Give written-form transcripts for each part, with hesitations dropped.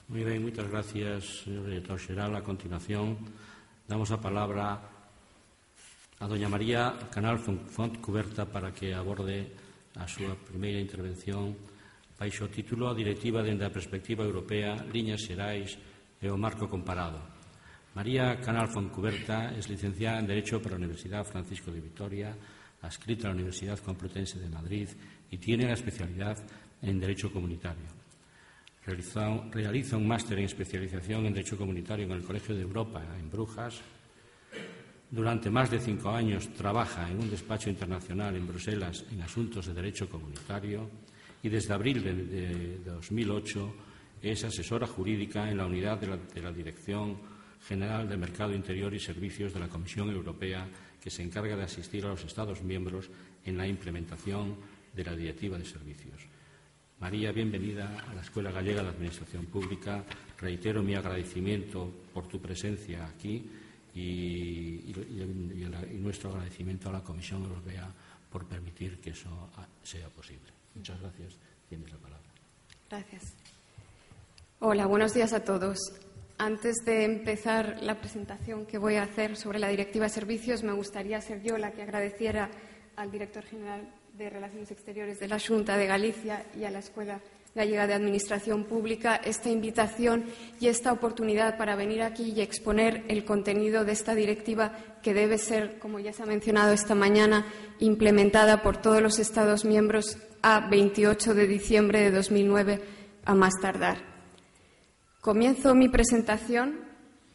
Moi ben, moitas gracias, señor director xeral. A continuación, damos a palabra a doña María Canal Font Cuberta para que aborde a súa primeira intervención baixo o título A Directiva dende a perspectiva europea, liñas xerais e o marco comparado. María Canal Font Cuberta es licenciada en Derecho por la Universidad Francisco de Vitoria, adscrita a la Universidad Complutense de Madrid y tiene la especialidad en Derecho Comunitario. Realiza un máster en especialización en Derecho Comunitario en el Colegio de Europa, en Brujas. Durante más de 5 años trabaja en un despacho internacional en Bruselas en asuntos de Derecho Comunitario y desde abril de 2008 es asesora jurídica en la unidad de la Dirección General de Mercado Interior y Servicios de la Comisión Europea, que se encarga de asistir a los Estados miembros en la implementación de la Directiva de Servicios. María, bienvenida a la Escuela Gallega de Administración Pública. Reitero mi agradecimiento por tu presencia aquí y nuestro agradecimiento a la Comisión Europea por permitir que eso sea posible. Muchas gracias. Tienes la palabra. Gracias. Hola, buenos días a todos. Antes de empezar la presentación que voy a hacer sobre la Directiva de Servicios, me gustaría ser yo la que agradeciera al director general de Relaciones Exteriores de la Xunta de Galicia y a la Escuela Gallega de Administración Pública esta invitación y esta oportunidad para venir aquí y exponer el contenido de esta directiva que debe ser, como ya se ha mencionado esta mañana, implementada por todos los Estados miembros a 28 de diciembre de 2009 a más tardar. Comienzo mi presentación.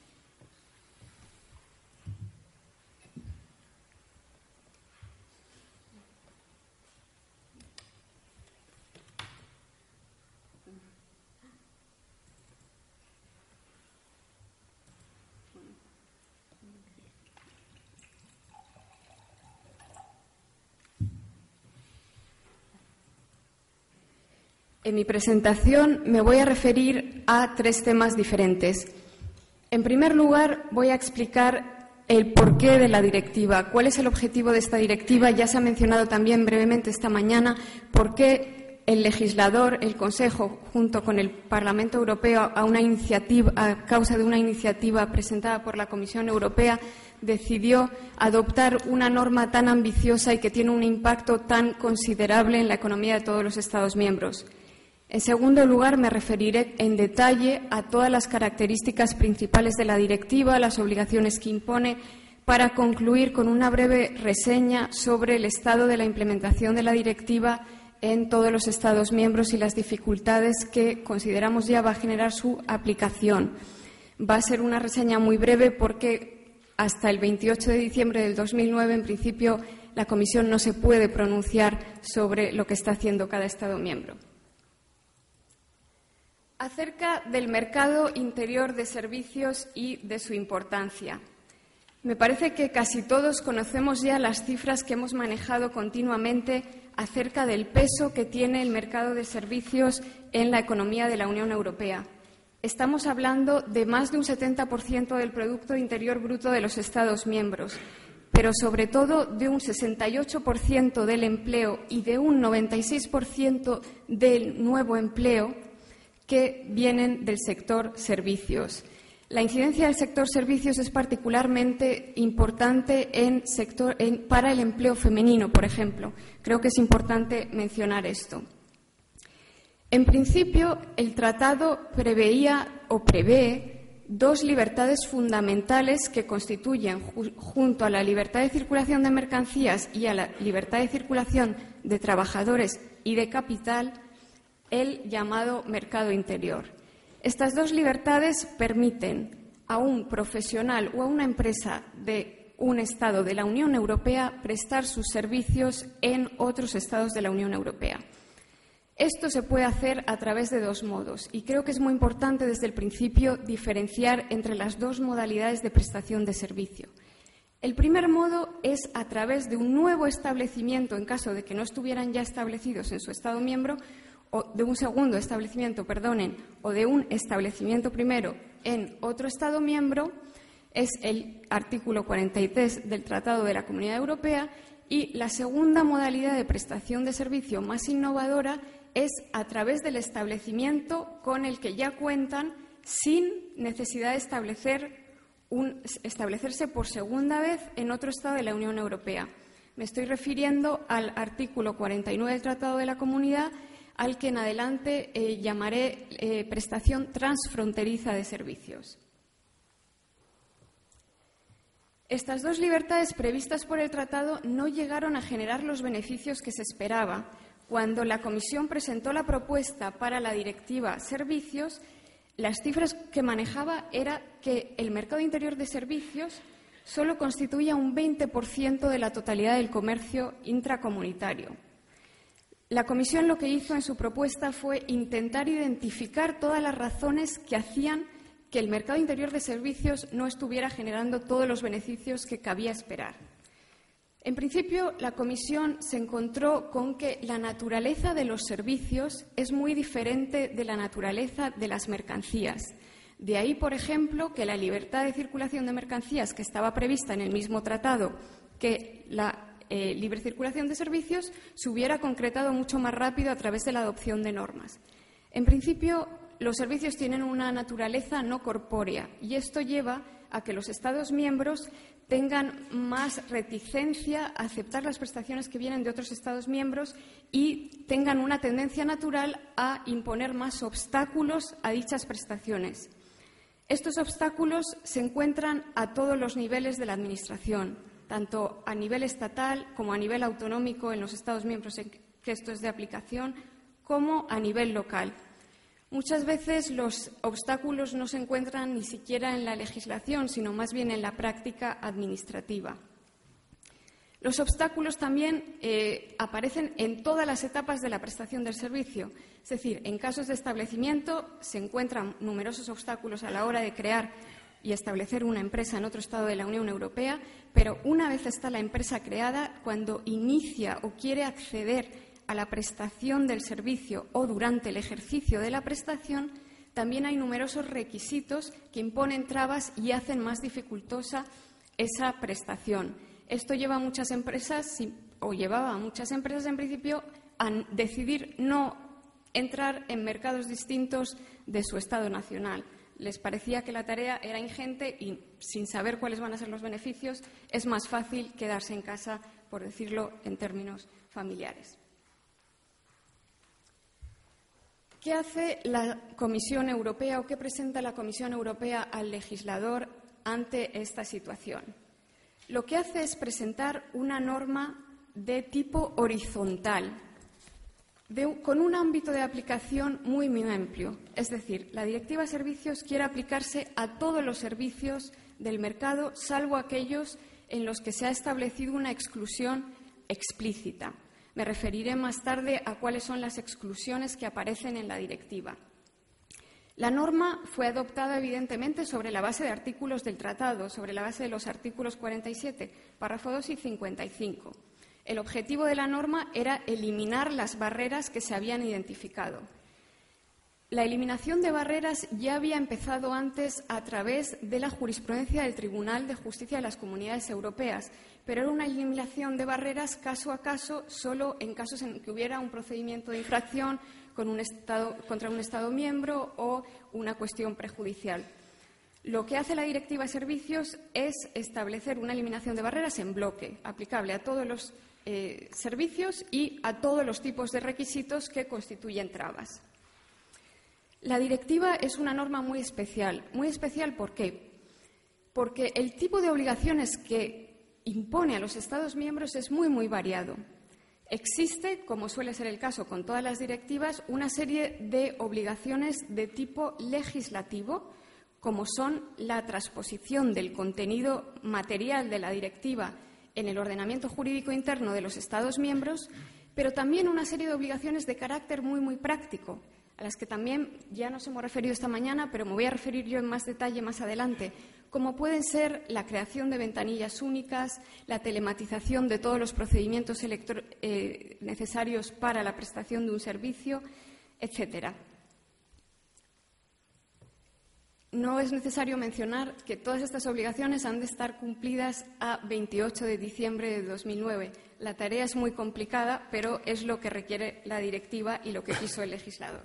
En mi presentación me voy a referir a 3 temas diferentes. En primer lugar, voy a explicar el porqué de la directiva, cuál es el objetivo de esta directiva. Ya se ha mencionado también brevemente esta mañana por qué el legislador, el Consejo, junto con el Parlamento Europeo, a causa de una iniciativa presentada por la Comisión Europea, decidió adoptar una norma tan ambiciosa y que tiene un impacto tan considerable en la economía de todos los Estados miembros. En segundo lugar, me referiré en detalle a todas las características principales de la directiva, las obligaciones que impone, para concluir con una breve reseña sobre el estado de la implementación de la directiva en todos los Estados miembros y las dificultades que consideramos ya va a generar su aplicación. Va a ser una reseña muy breve porque hasta el 28 de diciembre del 2009, en principio, la Comisión no se puede pronunciar sobre lo que está haciendo cada Estado miembro. Acerca del mercado interior de servicios y de su importancia. Me parece que casi todos conocemos ya las cifras que hemos manejado continuamente acerca del peso que tiene el mercado de servicios en la economía de la Unión Europea. Estamos hablando de más de un 70% del Producto Interior Bruto de los Estados miembros, pero sobre todo de un 68% del empleo y de un 96% del nuevo empleo que vienen del sector servicios. La incidencia del sector servicios es particularmente importante para el empleo femenino, por ejemplo. Creo que es importante mencionar esto. En principio, el tratado prevé 2 libertades fundamentales que constituyen, junto a la libertad de circulación de mercancías y a la libertad de circulación de trabajadores y de capital, el llamado mercado interior. Estas 2 libertades permiten a un profesional o a una empresa de un Estado de la Unión Europea prestar sus servicios en otros Estados de la Unión Europea. Esto se puede hacer a través de 2 modos y creo que es muy importante desde el principio diferenciar entre las 2 modalidades de prestación de servicio. El primer modo es a través de un nuevo establecimiento, en caso de que no estuvieran ya establecidos en su Estado miembro, o de un segundo establecimiento, o de un establecimiento primero en otro Estado miembro, es el artículo 43 del Tratado de la Comunidad Europea, y la segunda modalidad de prestación de servicio más innovadora es a través del establecimiento con el que ya cuentan sin necesidad de establecerse por segunda vez en otro Estado de la Unión Europea. Me estoy refiriendo al artículo 49 del Tratado de la Comunidad, al que en adelante llamaré prestación transfronteriza de servicios. Estas dos libertades previstas por el Tratado no llegaron a generar los beneficios que se esperaba. Cuando la Comisión presentó la propuesta para la Directiva Servicios, las cifras que manejaba era que el mercado interior de servicios solo constituía un 20% de la totalidad del comercio intracomunitario. La Comisión lo que hizo en su propuesta fue intentar identificar todas las razones que hacían que el mercado interior de servicios no estuviera generando todos los beneficios que cabía esperar. En principio, la Comisión se encontró con que la naturaleza de los servicios es muy diferente de la naturaleza de las mercancías. De ahí, por ejemplo, que la libertad de circulación de mercancías, que estaba prevista en el mismo tratado que la libre circulación de servicios, se hubiera concretado mucho más rápido a través de la adopción de normas. En principio, los servicios tienen una naturaleza no corpórea y esto lleva a que los Estados miembros tengan más reticencia a aceptar las prestaciones que vienen de otros Estados miembros y tengan una tendencia natural a imponer más obstáculos a dichas prestaciones. Estos obstáculos se encuentran a todos los niveles de la Administración, tanto a nivel estatal como a nivel autonómico en los Estados miembros en que esto es de aplicación, como a nivel local. Muchas veces los obstáculos no se encuentran ni siquiera en la legislación, sino más bien en la práctica administrativa. Los obstáculos también aparecen en todas las etapas de la prestación del servicio. Es decir, en casos de establecimiento se encuentran numerosos obstáculos a la hora de crear y establecer una empresa en otro Estado de la Unión Europea, pero una vez está la empresa creada, cuando inicia o quiere acceder a la prestación del servicio o durante el ejercicio de la prestación, también hay numerosos requisitos que imponen trabas y hacen más dificultosa esa prestación. Esto lleva a muchas empresas, o llevaba a muchas empresas en principio, a decidir no entrar en mercados distintos de su Estado nacional. Les parecía que la tarea era ingente y, sin saber cuáles van a ser los beneficios, es más fácil quedarse en casa, por decirlo en términos familiares. ¿Qué hace la Comisión Europea o qué presenta la Comisión Europea al legislador ante esta situación? Lo que hace es presentar una norma de tipo horizontal, con un ámbito de aplicación muy, muy amplio. Es decir, la Directiva Servicios quiere aplicarse a todos los servicios del mercado, salvo aquellos en los que se ha establecido una exclusión explícita. Me referiré más tarde a cuáles son las exclusiones que aparecen en la directiva. La norma fue adoptada, evidentemente, sobre la base de artículos del Tratado, sobre la base de los artículos 47, párrafo 2 y 55. El objetivo de la norma era eliminar las barreras que se habían identificado. La eliminación de barreras ya había empezado antes a través de la jurisprudencia del Tribunal de Justicia de las Comunidades Europeas, pero era una eliminación de barreras caso a caso, solo en casos en que hubiera un procedimiento de infracción contra un Estado miembro o una cuestión prejudicial. Lo que hace la Directiva Servicios es establecer una eliminación de barreras en bloque, aplicable a todos los servicios y a todos los tipos de requisitos que constituyen trabas. La directiva es una norma muy especial. Muy especial, ¿por qué? Porque el tipo de obligaciones que impone a los Estados miembros es muy, muy variado. Existe, como suele ser el caso con todas las directivas, una serie de obligaciones de tipo legislativo, como son la transposición del contenido material de la directiva en el ordenamiento jurídico interno de los Estados miembros, pero también una serie de obligaciones de carácter muy, muy práctico, a las que también ya nos hemos referido esta mañana, pero me voy a referir yo en más detalle más adelante, como pueden ser la creación de ventanillas únicas, la telematización de todos los procedimientos necesarios para la prestación de un servicio, etcétera. no es necesario mencionar que todas estas obligaciones han de estar cumplidas a 28 de diciembre de 2009. La tarea es muy complicada, pero es lo que requiere la directiva y lo que quiso el legislador.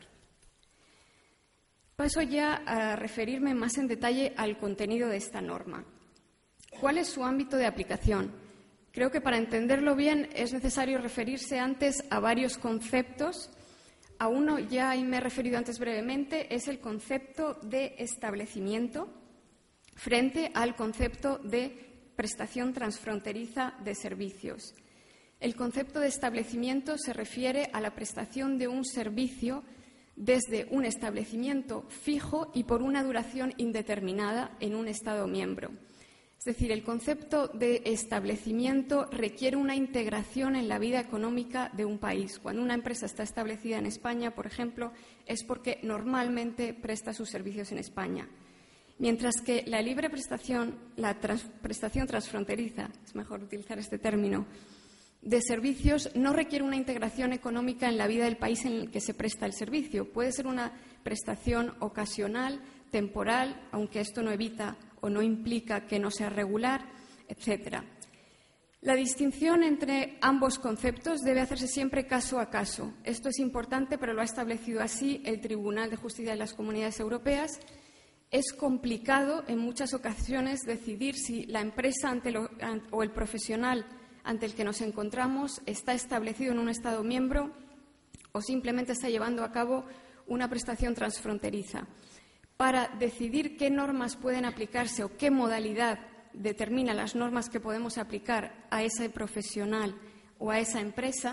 Paso ya a referirme más en detalle al contenido de esta norma. ¿Cuál es su ámbito de aplicación? Creo que para entenderlo bien es necesario referirse antes a varios conceptos. A uno ya me he referido antes brevemente, es el concepto de establecimiento frente al concepto de prestación transfronteriza de servicios. El concepto de establecimiento se refiere a la prestación de un servicio desde un establecimiento fijo y por una duración indeterminada en un Estado miembro. Es decir, el concepto de establecimiento requiere una integración en la vida económica de un país. Cuando una empresa está establecida en España, por ejemplo, es porque normalmente presta sus servicios en España. Mientras que la libre prestación, prestación transfronteriza, es mejor utilizar este término, de servicios no requiere una integración económica en la vida del país en el que se presta el servicio. Puede ser una prestación ocasional, temporal, aunque esto no evita o no implica que no sea regular, etcétera. La distinción entre ambos conceptos debe hacerse siempre caso a caso. Esto es importante, pero lo ha establecido así el Tribunal de Justicia de las Comunidades Europeas. Es complicado en muchas ocasiones decidir si la empresa o el profesional ante el que nos encontramos está establecido en un Estado miembro o simplemente está llevando a cabo una prestación transfronteriza. Para decidir qué normas pueden aplicarse o qué modalidad determina las normas que podemos aplicar a ese profesional o a esa empresa,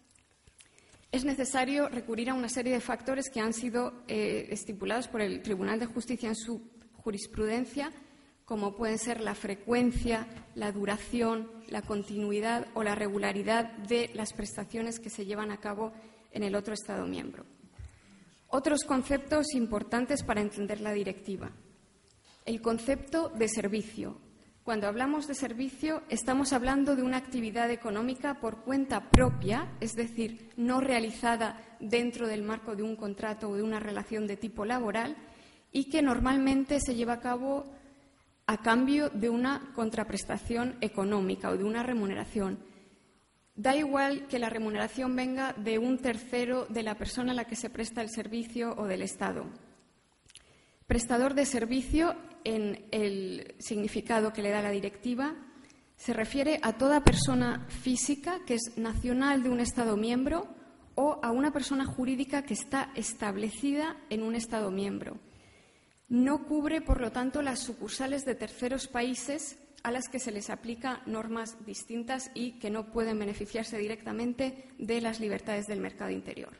es necesario recurrir a una serie de factores que han sido estipulados por el Tribunal de Justicia en su jurisprudencia, como pueden ser la frecuencia, la duración, la continuidad o la regularidad de las prestaciones que se llevan a cabo en el otro Estado miembro. Otros conceptos importantes para entender la directiva. El concepto de servicio. Cuando hablamos de servicio, estamos hablando de una actividad económica por cuenta propia, es decir, no realizada dentro del marco de un contrato o de una relación de tipo laboral y que normalmente se lleva a cabo a cambio de una contraprestación económica o de una remuneración. Da igual que la remuneración venga de un tercero, de la persona a la que se presta el servicio o del Estado. Prestador de servicio, en el significado que le da la directiva, se refiere a toda persona física que es nacional de un Estado miembro o a una persona jurídica que está establecida en un Estado miembro. No cubre, por lo tanto, las sucursales de terceros países a las que se les aplica normas distintas y que no pueden beneficiarse directamente de las libertades del mercado interior.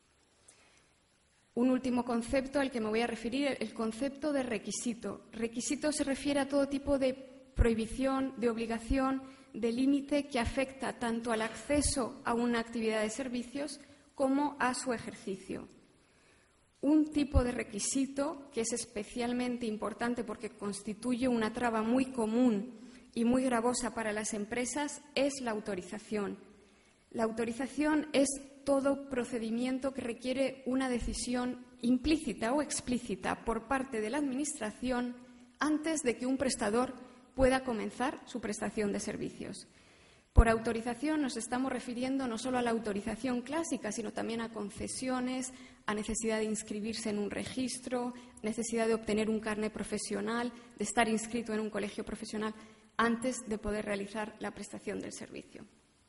Un último concepto al que me voy a referir, el concepto de requisito. Requisito se refiere a todo tipo de prohibición, de obligación, de límite que afecta tanto al acceso a una actividad de servicios como a su ejercicio. Un tipo de requisito que es especialmente importante porque constituye una traba muy común y muy gravosa para las empresas es la autorización. La autorización es todo procedimiento que requiere una decisión implícita o explícita por parte de la Administración antes de que un prestador pueda comenzar su prestación de servicios. Por autorización nos estamos refiriendo no solo a la autorización clásica, sino también a concesiones, a necesidad de inscribirse en un registro, necesidad de obtener un carné profesional, de estar inscrito en un colegio profesional antes de poder realizar la prestación del servicio.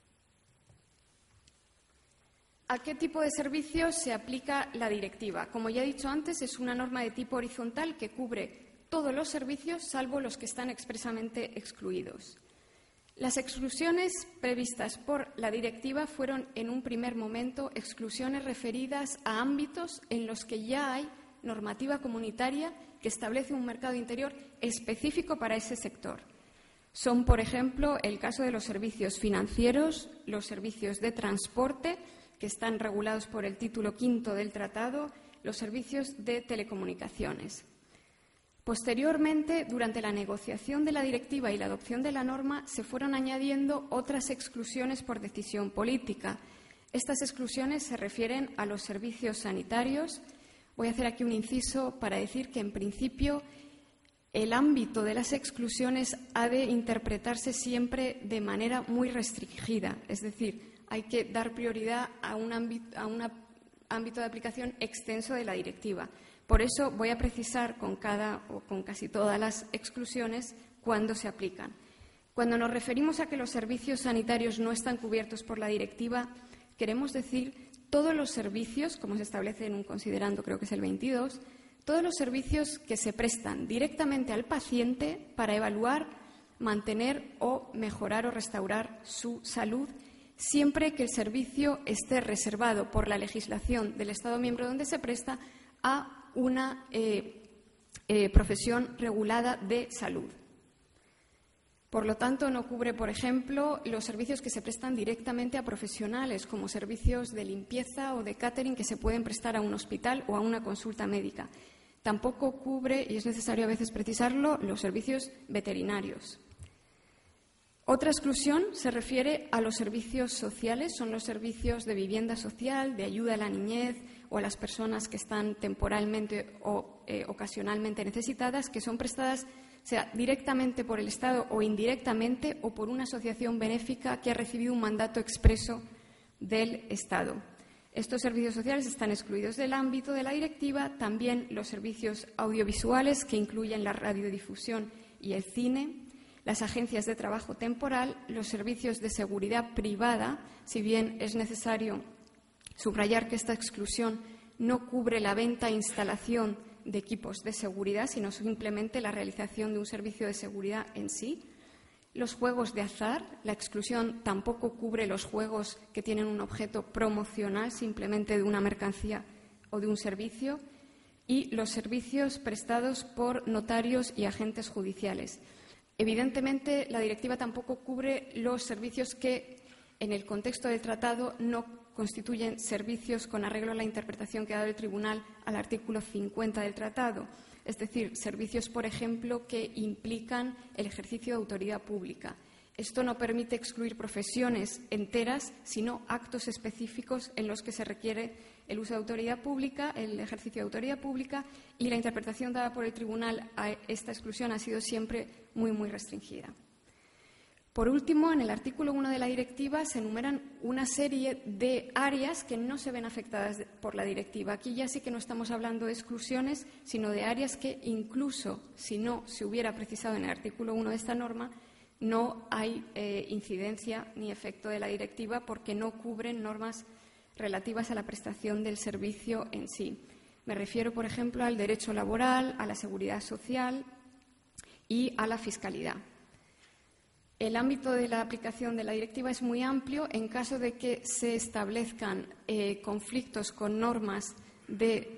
¿A qué tipo de servicios se aplica la directiva? Como ya he dicho antes, es una norma de tipo horizontal que cubre todos los servicios, salvo los que están expresamente excluidos. Las exclusiones previstas por la directiva fueron, en un primer momento, exclusiones referidas a ámbitos en los que ya hay normativa comunitaria que establece un mercado interior específico para ese sector. Son, por ejemplo, el caso de los servicios financieros, los servicios de transporte, que están regulados por el título V del Tratado, los servicios de telecomunicaciones. Posteriormente, durante la negociación de la directiva y la adopción de la norma, se fueron añadiendo otras exclusiones por decisión política. Estas exclusiones se refieren a los servicios sanitarios Voy a hacer aquí un inciso para decir que, en principio, el ámbito de las exclusiones ha de interpretarse siempre de manera muy restringida. Es decir, hay que dar prioridad a un ámbito de aplicación extenso de la directiva. Por eso voy a precisar con casi todas las exclusiones cuándo se aplican. Cuando nos referimos a que los servicios sanitarios no están cubiertos por la directiva, queremos decir todos los servicios, como se establece en un considerando, creo que es el 22, todos los servicios que se prestan directamente al paciente para evaluar, mantener o mejorar o restaurar su salud, siempre que el servicio esté reservado por la legislación del Estado miembro donde se presta a una profesión regulada de salud. Por lo tanto, no cubre, por ejemplo, los servicios que se prestan directamente a profesionales, como servicios de limpieza o de catering que se pueden prestar a un hospital o a una consulta médica. Tampoco cubre, y es necesario a veces precisarlo, los servicios veterinarios. Otra exclusión se refiere a los servicios sociales, son los servicios de vivienda social, de ayuda a la niñez o a las personas que están temporalmente o ocasionalmente necesitadas, que son prestadas sea directamente por el Estado o indirectamente o por una asociación benéfica que ha recibido un mandato expreso del Estado. Estos servicios sociales están excluidos del ámbito de la directiva, también los servicios audiovisuales, que incluyen la radiodifusión y el cine, las agencias de trabajo temporal, los servicios de seguridad privada, si bien es necesario subrayar que esta exclusión no cubre la venta e instalación de equipos de seguridad, sino simplemente la realización de un servicio de seguridad en sí. Los juegos de azar, la exclusión tampoco cubre los juegos que tienen un objeto promocional, simplemente de una mercancía o de un servicio, y los servicios prestados por notarios y agentes judiciales. Evidentemente, la directiva tampoco cubre los servicios que, en el contexto del tratado, no constituyen servicios con arreglo a la interpretación que ha dado el Tribunal al artículo 50 del tratado, es decir, servicios, por ejemplo, que implican el ejercicio de autoridad pública. Esto no permite excluir profesiones enteras, sino actos específicos en los que se requiere el uso de autoridad pública, el ejercicio de autoridad pública, y la interpretación dada por el Tribunal a esta exclusión ha sido siempre muy, muy restringida. Por último, en el artículo 1 de la directiva se enumeran una serie de áreas que no se ven afectadas por la directiva. Aquí ya sí que no estamos hablando de exclusiones, sino de áreas que, incluso si no se hubiera precisado en el artículo 1 de esta norma, no hay incidencia ni efecto de la directiva porque no cubren normas relativas a la prestación del servicio en sí. Me refiero, por ejemplo, al derecho laboral, a la seguridad social y a la fiscalidad. El ámbito de la aplicación de la directiva es muy amplio en caso de que se establezcan conflictos con normas de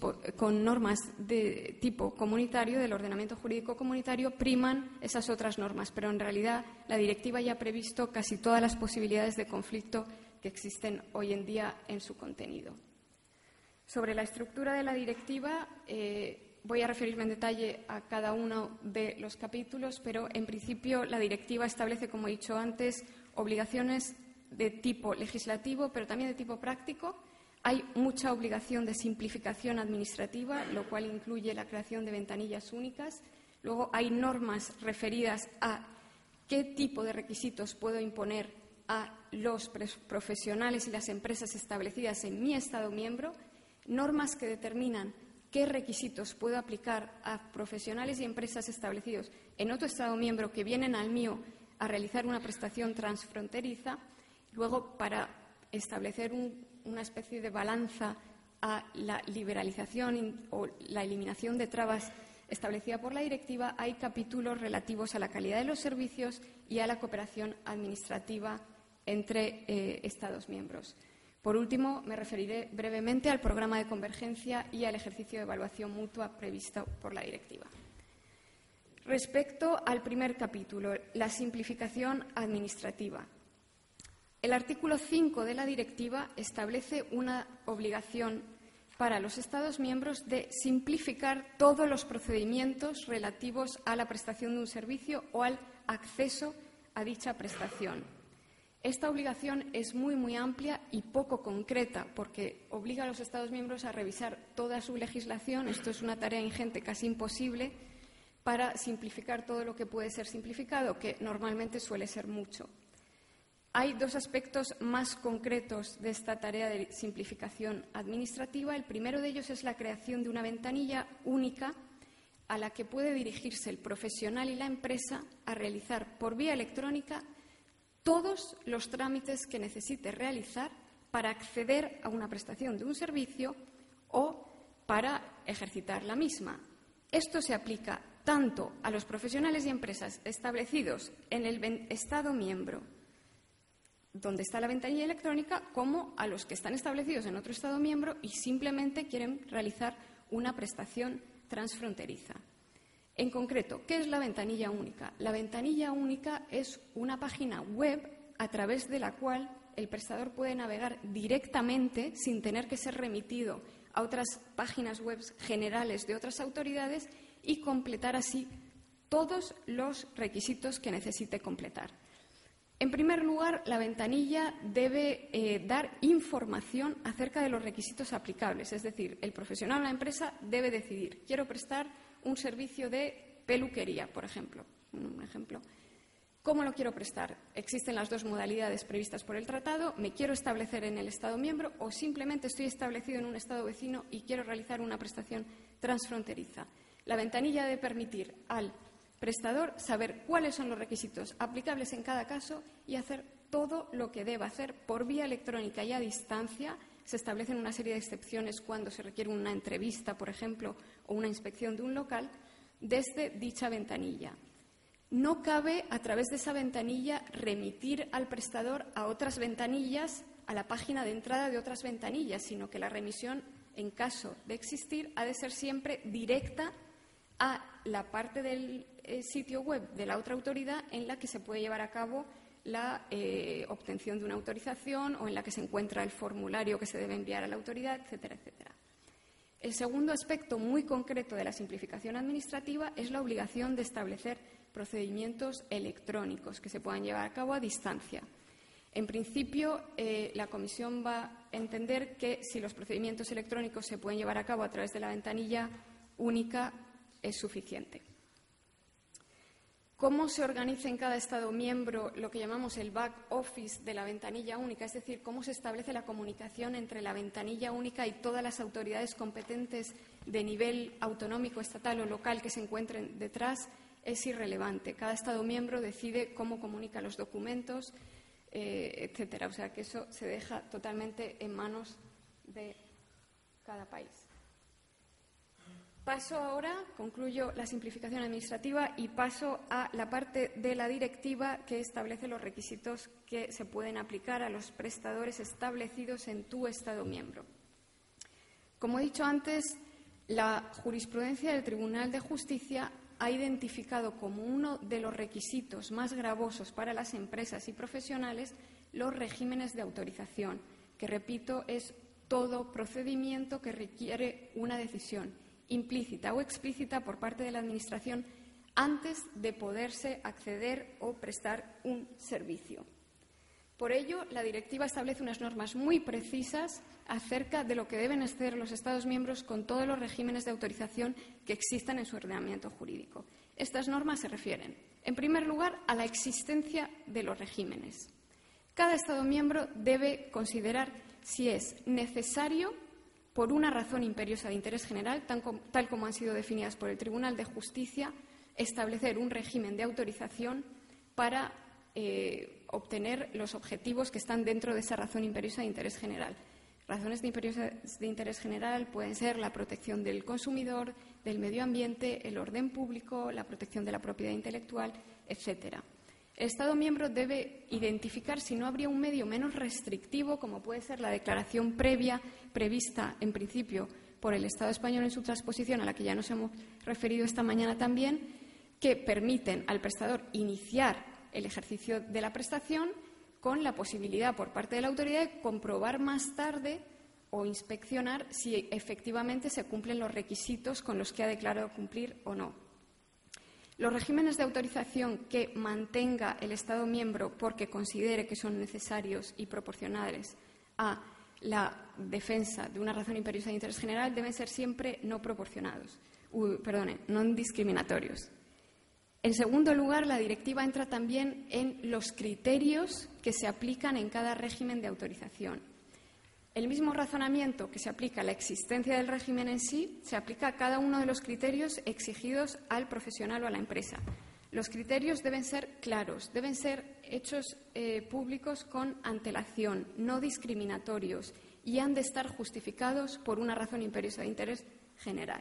tipo comunitario, del ordenamiento jurídico comunitario, priman esas otras normas, pero en realidad la directiva ya ha previsto casi todas las posibilidades de conflicto que existen hoy en día en su contenido. Sobre la estructura de la directiva, voy a referirme en detalle a cada uno de los capítulos, pero en principio la directiva establece, como he dicho antes, obligaciones de tipo legislativo, pero también de tipo práctico. Hay mucha obligación de simplificación administrativa, lo cual incluye la creación de ventanillas únicas. Luego hay normas referidas a qué tipo de requisitos puedo imponer a los profesionales y las empresas establecidas en mi Estado miembro, normas que determinan qué requisitos puedo aplicar a profesionales y empresas establecidos en otro Estado miembro que vienen al mío a realizar una prestación transfronteriza. Luego, para establecer una especie de balanza a la liberalización o la eliminación de trabas establecida por la directiva, hay capítulos relativos a la calidad de los servicios y a la cooperación administrativa entre Estados miembros. Por último, me referiré brevemente al programa de convergencia y al ejercicio de evaluación mutua previsto por la directiva. Respecto al primer capítulo, la simplificación administrativa. El artículo 5 de la directiva establece una obligación para los Estados miembros de simplificar todos los procedimientos relativos a la prestación de un servicio o al acceso a dicha prestación. Esta obligación es muy amplia y poco concreta, porque obliga a los Estados miembros a revisar toda su legislación. Esto es una tarea ingente, casi imposible, para simplificar todo lo que puede ser simplificado, que normalmente suele ser mucho. Hay dos aspectos más concretos de esta tarea de simplificación administrativa. El primero de ellos es la creación de una ventanilla única a la que puede dirigirse el profesional y la empresa a realizar por vía electrónica todos los trámites que necesite realizar para acceder a una prestación de un servicio o para ejercitar la misma. Esto se aplica tanto a los profesionales y empresas establecidos en el Estado miembro donde está la ventanilla electrónica como a los que están establecidos en otro Estado miembro y simplemente quieren realizar una prestación transfronteriza. En concreto, ¿qué es la ventanilla única? La ventanilla única es una página web a través de la cual el prestador puede navegar directamente sin tener que ser remitido a otras páginas web generales de otras autoridades y completar así todos los requisitos que necesite completar. En primer lugar, la ventanilla debe dar información acerca de los requisitos aplicables. Es decir, el profesional o la empresa debe decidir, quiero prestar un servicio de peluquería, por ejemplo. Un ejemplo. ¿Cómo lo quiero prestar? Existen las dos modalidades previstas por el tratado. ¿Me quiero establecer en el Estado miembro o simplemente estoy establecido en un Estado vecino y quiero realizar una prestación transfronteriza? La ventanilla debe permitir al prestador saber cuáles son los requisitos aplicables en cada caso y hacer todo lo que deba hacer por vía electrónica y a distancia. Se establecen una serie de excepciones cuando se requiere una entrevista, por ejemplo, o una inspección de un local, desde dicha ventanilla. No cabe, a través de esa ventanilla, remitir al prestador a otras ventanillas, a la página de entrada de otras ventanillas, sino que la remisión, en caso de existir, ha de ser siempre directa a la parte del sitio web de la otra autoridad en la que se puede llevar a cabo la obtención de una autorización o en la que se encuentra el formulario que se debe enviar a la autoridad, etcétera, etcétera. El segundo aspecto muy concreto de la simplificación administrativa es la obligación de establecer procedimientos electrónicos que se puedan llevar a cabo a distancia. En principio, la Comisión va a entender que si los procedimientos electrónicos se pueden llevar a cabo a través de la ventanilla única, es suficiente. ¿Cómo se organiza en cada Estado miembro lo que llamamos el back office de la ventanilla única? Es decir, cómo se establece la comunicación entre la ventanilla única y todas las autoridades competentes de nivel autonómico, estatal o local que se encuentren detrás, es irrelevante. Cada Estado miembro decide cómo comunica los documentos, etcétera. O sea, que eso se deja totalmente en manos de cada país. Paso ahora, concluyo la simplificación administrativa y paso a la parte de la directiva que establece los requisitos que se pueden aplicar a los prestadores establecidos en tu Estado miembro. Como he dicho antes, la jurisprudencia del Tribunal de Justicia ha identificado como uno de los requisitos más gravosos para las empresas y profesionales los regímenes de autorización, que, repito, es todo procedimiento que requiere una decisión implícita o explícita por parte de la Administración antes de poderse acceder o prestar un servicio. Por ello, la directiva establece unas normas muy precisas acerca de lo que deben hacer los Estados miembros con todos los regímenes de autorización que existan en su ordenamiento jurídico. Estas normas se refieren, en primer lugar, a la existencia de los regímenes. Cada Estado miembro debe considerar si es necesario, por una razón imperiosa de interés general, tal como han sido definidas por el Tribunal de Justicia, establecer un régimen de autorización para obtener los objetivos que están dentro de esa razón imperiosa de interés general. Razones de interés general pueden ser la protección del consumidor, del medio ambiente, el orden público, la protección de la propiedad intelectual, etcétera. El Estado miembro debe identificar si no habría un medio menos restrictivo, como puede ser la declaración previa prevista, en principio, por el Estado español en su transposición, a la que ya nos hemos referido esta mañana también, que permiten al prestador iniciar el ejercicio de la prestación con la posibilidad por parte de la autoridad de comprobar más tarde o inspeccionar si efectivamente se cumplen los requisitos con los que ha declarado cumplir o no. Los regímenes de autorización que mantenga el Estado miembro porque considere que son necesarios y proporcionales a la defensa de una razón imperiosa de interés general deben ser siempre no discriminatorios. En segundo lugar, la directiva entra también en los criterios que se aplican en cada régimen de autorización. El mismo razonamiento que se aplica a la existencia del régimen en sí se aplica a cada uno de los criterios exigidos al profesional o a la empresa. Los criterios deben ser claros, deben ser hechos públicos con antelación, no discriminatorios, y han de estar justificados por una razón imperiosa de interés general.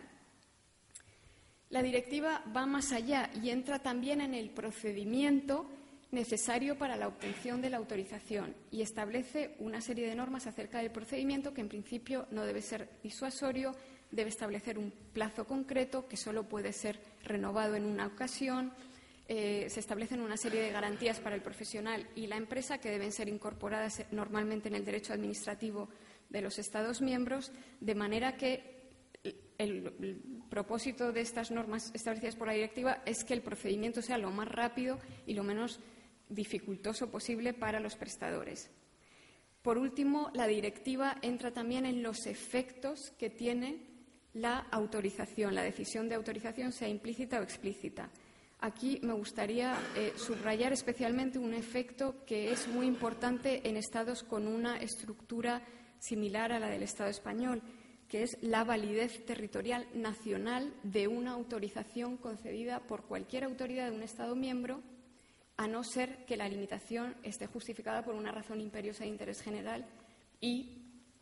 La directiva va más allá y entra también en el procedimiento necesario para la obtención de la autorización y establece una serie de normas acerca del procedimiento que en principio no debe ser disuasorio, debe establecer un plazo concreto que solo puede ser renovado en una ocasión. Se establecen una serie de garantías para el profesional y la empresa que deben ser incorporadas normalmente en el derecho administrativo de los Estados miembros, de manera que el propósito de estas normas establecidas por la directiva es que el procedimiento sea lo más rápido y lo menos dificultoso posible para los prestadores. Por último, la directiva entra también en los efectos que tiene la autorización, la decisión de autorización, sea implícita o explícita. Aquí me gustaría subrayar especialmente un efecto que es muy importante en estados con una estructura similar a la del Estado español, que es la validez territorial nacional de una autorización concedida por cualquier autoridad de un Estado miembro, a no ser que la limitación esté justificada por una razón imperiosa de interés general y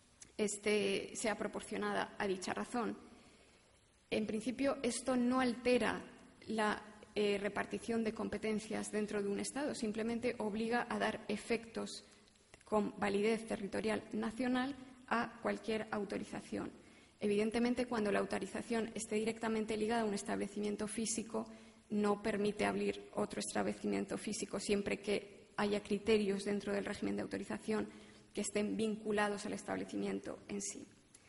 sea proporcionada a dicha razón. En principio, esto no altera la repartición de competencias dentro de un Estado, simplemente obliga a dar efectos con validez territorial nacional a cualquier autorización. Evidentemente, cuando la autorización esté directamente ligada a un establecimiento físico, no permite abrir otro establecimiento físico siempre que haya criterios dentro del régimen de autorización que estén vinculados al establecimiento en sí.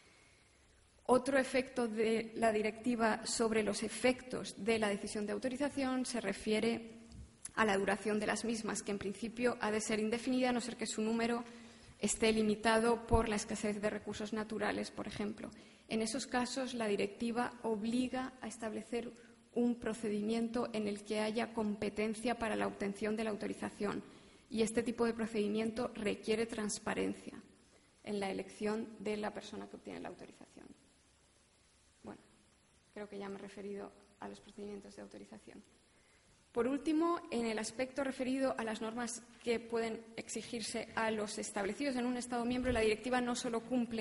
Otro efecto de la directiva sobre los efectos de la decisión de autorización se refiere a la duración de las mismas, que en principio ha de ser indefinida, a no ser que su número esté limitado por la escasez de recursos naturales, por ejemplo. En esos casos, la directiva obliga a establecer un procedimiento en el que haya competencia para la obtención de la autorización y este tipo de procedimiento requiere transparencia en la elección de la persona que obtiene la autorización. Bueno, creo que ya me he referido a los procedimientos de autorización. Por último, en el aspecto referido a las normas que pueden exigirse a los establecidos en un Estado miembro, la directiva no solo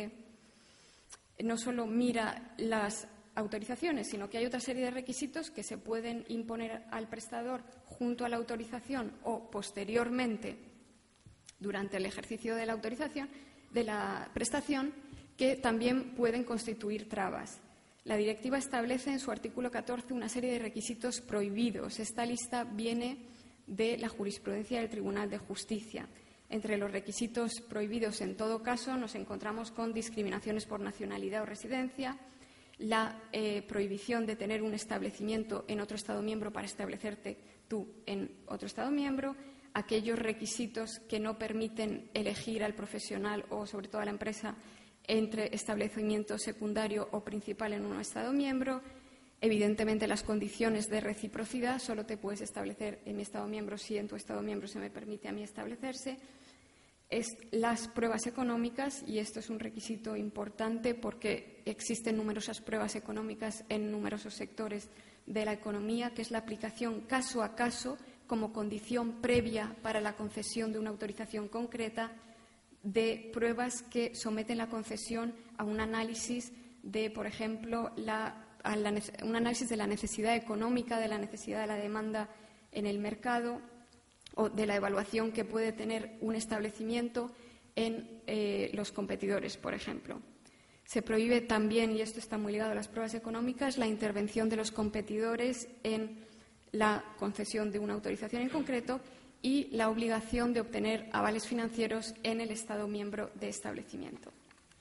mira las autorizaciones, sino que hay otra serie de requisitos que se pueden imponer al prestador junto a la autorización o posteriormente durante el ejercicio de la autorización, de la prestación, que también pueden constituir trabas. La directiva establece en su artículo 14 una serie de requisitos prohibidos. Esta lista viene de la jurisprudencia del Tribunal de Justicia. Entre los requisitos prohibidos, en todo caso, nos encontramos con discriminaciones por nacionalidad o residencia, la prohibición de tener un establecimiento en otro Estado miembro para establecerte tú en otro Estado miembro, aquellos requisitos que no permiten elegir al profesional o, sobre todo, a la empresa entre establecimiento secundario o principal en un Estado miembro. Evidentemente, las condiciones de reciprocidad, solo te puedes establecer en mi Estado miembro si en tu Estado miembro se me permite a mí establecerse. Es las pruebas económicas, y esto es un requisito importante porque existen numerosas pruebas económicas en numerosos sectores de la economía, que es la aplicación caso a caso como condición previa para la concesión de una autorización concreta de pruebas que someten la concesión a un análisis de, por ejemplo, un análisis de la necesidad económica, de la necesidad de la demanda en el mercado o de la evaluación que puede tener un establecimiento en los competidores, por ejemplo. Se prohíbe también, y esto está muy ligado a las pruebas económicas, la intervención de los competidores en la concesión de una autorización en concreto y la obligación de obtener avales financieros en el Estado miembro de establecimiento.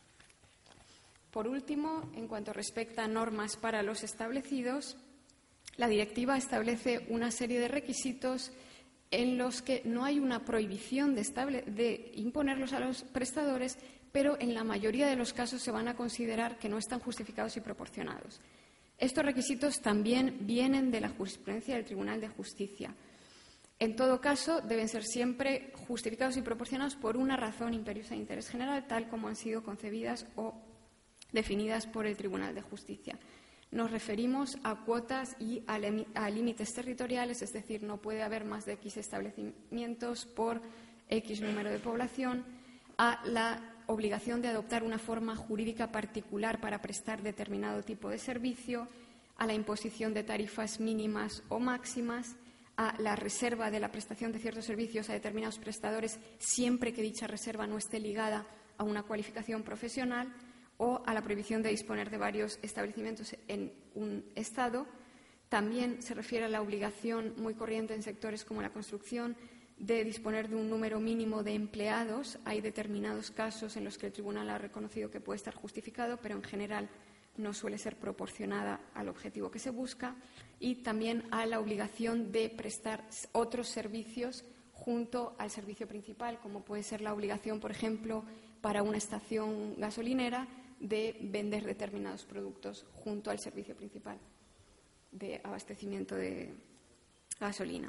Por último, en cuanto respecta a normas para los establecidos, La directiva establece una serie de requisitos en los que no hay una prohibición de imponerlos a los prestadores, pero en la mayoría de los casos se van a considerar que no están justificados y proporcionados. Estos requisitos también vienen de la jurisprudencia del Tribunal de Justicia. En todo caso, deben ser siempre justificados y proporcionados por una razón imperiosa de interés general, tal como han sido concebidas o definidas por el Tribunal de Justicia. Nos referimos a cuotas y a límites territoriales, es decir, no puede haber más de X establecimientos por X número de población, a la obligación de adoptar una forma jurídica particular para prestar determinado tipo de servicio, a la imposición de tarifas mínimas o máximas, a la reserva de la prestación de ciertos servicios a determinados prestadores siempre que dicha reserva no esté ligada a una cualificación profesional, o a la prohibición de disponer de varios establecimientos en un Estado. También se refiere a la obligación muy corriente en sectores como la construcción de disponer de un número mínimo de empleados. Hay determinados casos en los que el Tribunal ha reconocido que puede estar justificado, pero en general no suele ser proporcionada al objetivo que se busca. Y también a la obligación de prestar otros servicios junto al servicio principal, como puede ser la obligación, por ejemplo, para una estación gasolinera de vender determinados productos junto al servicio principal de abastecimiento de gasolina.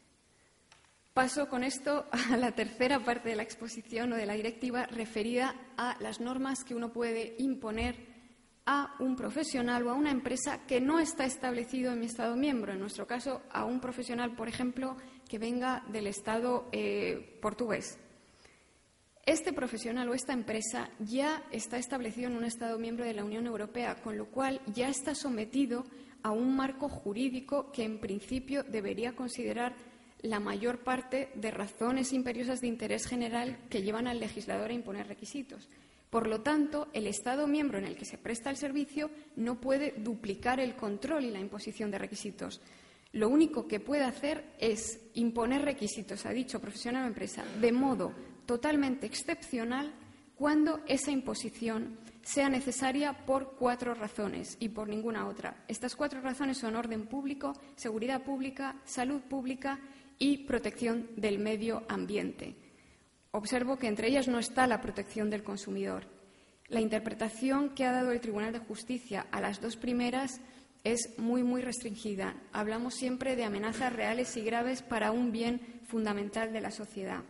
Paso con esto a la tercera parte de la exposición o de la directiva, referida a las normas que uno puede imponer a un profesional o a una empresa que no está establecido en mi Estado miembro. En nuestro caso, a un profesional, por ejemplo, que venga del Estado portugués. Este profesional o esta empresa ya está establecido en un Estado miembro de la Unión Europea, con lo cual ya está sometido a un marco jurídico que, en principio, debería considerar la mayor parte de razones imperiosas de interés general que llevan al legislador a imponer requisitos. Por lo tanto, el Estado miembro en el que se presta el servicio no puede duplicar el control y la imposición de requisitos. Lo único que puede hacer es imponer requisitos a dicho profesional o empresa de modo totalmente excepcional cuando esa imposición sea necesaria por 4 razones y por ninguna otra. Estas 4 razones son orden público, seguridad pública, salud pública y protección del medio ambiente. Observo que entre ellas no está la protección del consumidor. La interpretación que ha dado el Tribunal de Justicia a las 2 primeras es muy restringida. Hablamos siempre de amenazas reales y graves para un bien fundamental de la sociedad.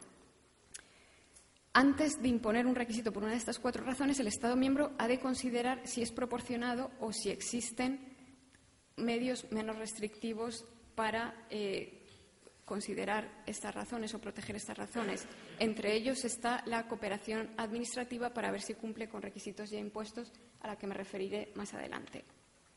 Antes de imponer un requisito por una de estas 4 razones, el Estado miembro ha de considerar si es proporcionado o si existen medios menos restrictivos para considerar estas razones o proteger estas razones. Entre ellos está la cooperación administrativa para ver si cumple con requisitos ya impuestos, a la que me referiré más adelante.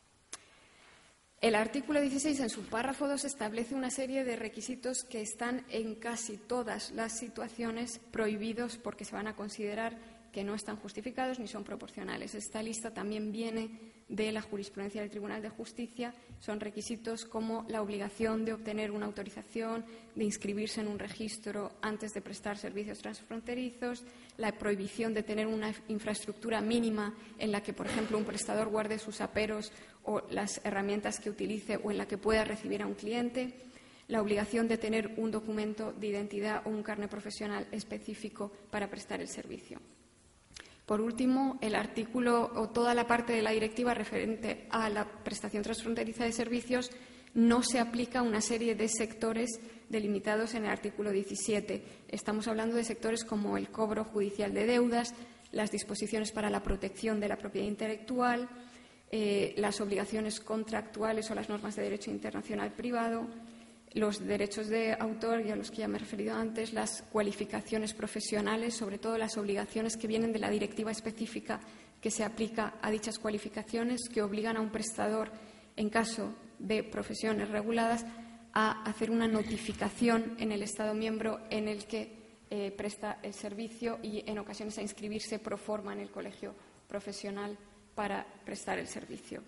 El artículo 16, en su párrafo 2, establece una serie de requisitos que están en casi todas las situaciones prohibidos porque se van a considerar que no están justificados ni son proporcionales. Esta lista también viene de la jurisprudencia del Tribunal de Justicia. Son requisitos como la obligación de obtener una autorización, de inscribirse en un registro antes de prestar servicios transfronterizos, la prohibición de tener una infraestructura mínima en la que, por ejemplo, un prestador guarde sus aperos o las herramientas que utilice o en la que pueda recibir a un cliente, la obligación de tener un documento de identidad o un carnet profesional específico para prestar el servicio. Por último, el artículo o toda la parte de la directiva referente a la prestación transfronteriza de servicios no se aplica a una serie de sectores delimitados en el artículo 17. Estamos hablando de sectores como el cobro judicial de deudas, las disposiciones para la protección de la propiedad intelectual, las obligaciones contractuales o las normas de derecho internacional privado, los derechos de autor, y a los que ya me he referido antes, las cualificaciones profesionales, sobre todo las obligaciones que vienen de la directiva específica que se aplica a dichas cualificaciones, que obligan a un prestador, en caso de profesiones reguladas, a hacer una notificación en el Estado miembro en el que presta el servicio y, en ocasiones, a inscribirse pro forma en el colegio profesional para prestar el servicio.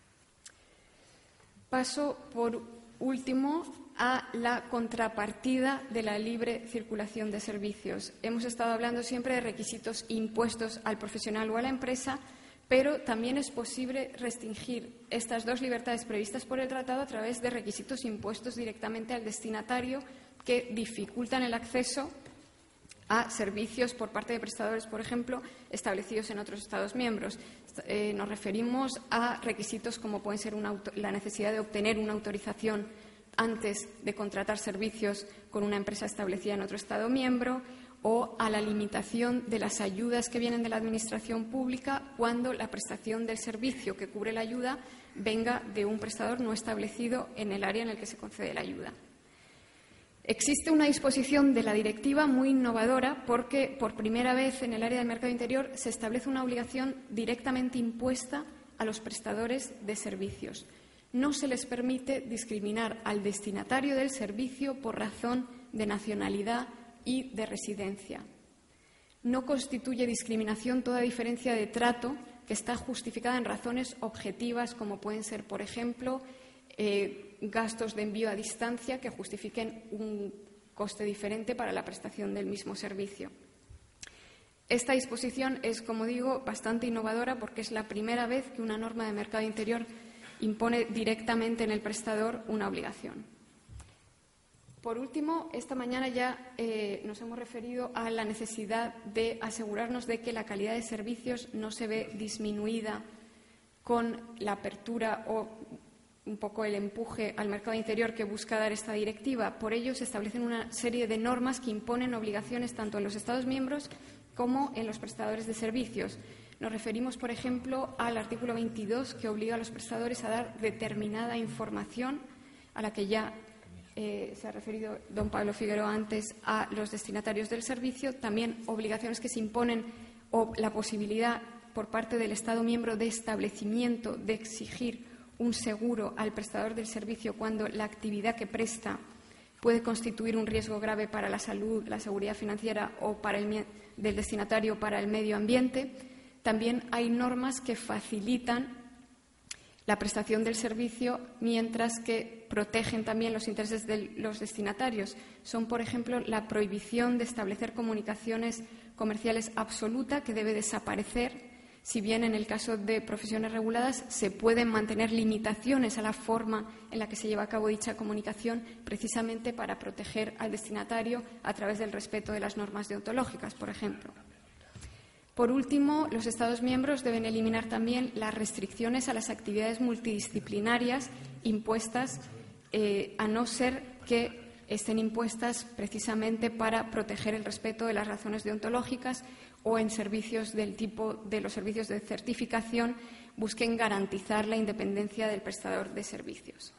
Paso, por último, a la contrapartida de la libre circulación de servicios. Hemos estado hablando siempre de requisitos impuestos al profesional o a la empresa, pero también es posible restringir estas dos libertades previstas por el tratado a través de requisitos impuestos directamente al destinatario que dificultan el acceso a servicios por parte de prestadores, por ejemplo, establecidos en otros Estados miembros. Nos referimos a requisitos como pueden ser la necesidad de obtener una autorización antes de contratar servicios con una empresa establecida en otro Estado miembro, o a la limitación de las ayudas que vienen de la Administración pública cuando la prestación del servicio que cubre la ayuda venga de un prestador no establecido en el área en el que se concede la ayuda. Existe una disposición de la directiva muy innovadora porque, por primera vez en el área del mercado interior, se establece una obligación directamente impuesta a los prestadores de servicios. No se les permite discriminar al destinatario del servicio por razón de nacionalidad y de residencia. No constituye discriminación toda diferencia de trato que está justificada en razones objetivas, como pueden ser, por ejemplo, gastos de envío a distancia que justifiquen un coste diferente para la prestación del mismo servicio. Esta disposición es, como digo, bastante innovadora porque es la primera vez que una norma de mercado interior impone directamente en el prestador una obligación. Por último, esta mañana ya nos hemos referido a la necesidad de asegurarnos de que la calidad de servicios no se ve disminuida con la apertura o un poco el empuje al mercado interior que busca dar esta directiva. Por ello, se establecen una serie de normas que imponen obligaciones tanto en los Estados miembros como en los prestadores de servicios. Nos referimos, por ejemplo, al artículo 22, que obliga a los prestadores a dar determinada información a la que ya se ha referido don Pablo Figueroa antes a los destinatarios del servicio. También obligaciones que se imponen o la posibilidad por parte del Estado miembro de establecimiento de exigir un seguro al prestador del servicio cuando la actividad que presta puede constituir un riesgo grave para la salud, la seguridad financiera o del destinatario para el medio ambiente. También hay normas que facilitan la prestación del servicio mientras que protegen también los intereses de los destinatarios. Son, por ejemplo, la prohibición de establecer comunicaciones comerciales absoluta, que debe desaparecer. Si bien en el caso de profesiones reguladas se pueden mantener limitaciones a la forma en la que se lleva a cabo dicha comunicación, precisamente para proteger al destinatario a través del respeto de las normas deontológicas, por ejemplo. Por último, los Estados miembros deben eliminar también las restricciones a las actividades multidisciplinarias impuestas, a no ser que estén impuestas precisamente para proteger el respeto de las razones deontológicas o en servicios del tipo de los servicios de certificación busquen garantizar la independencia del prestador de servicios.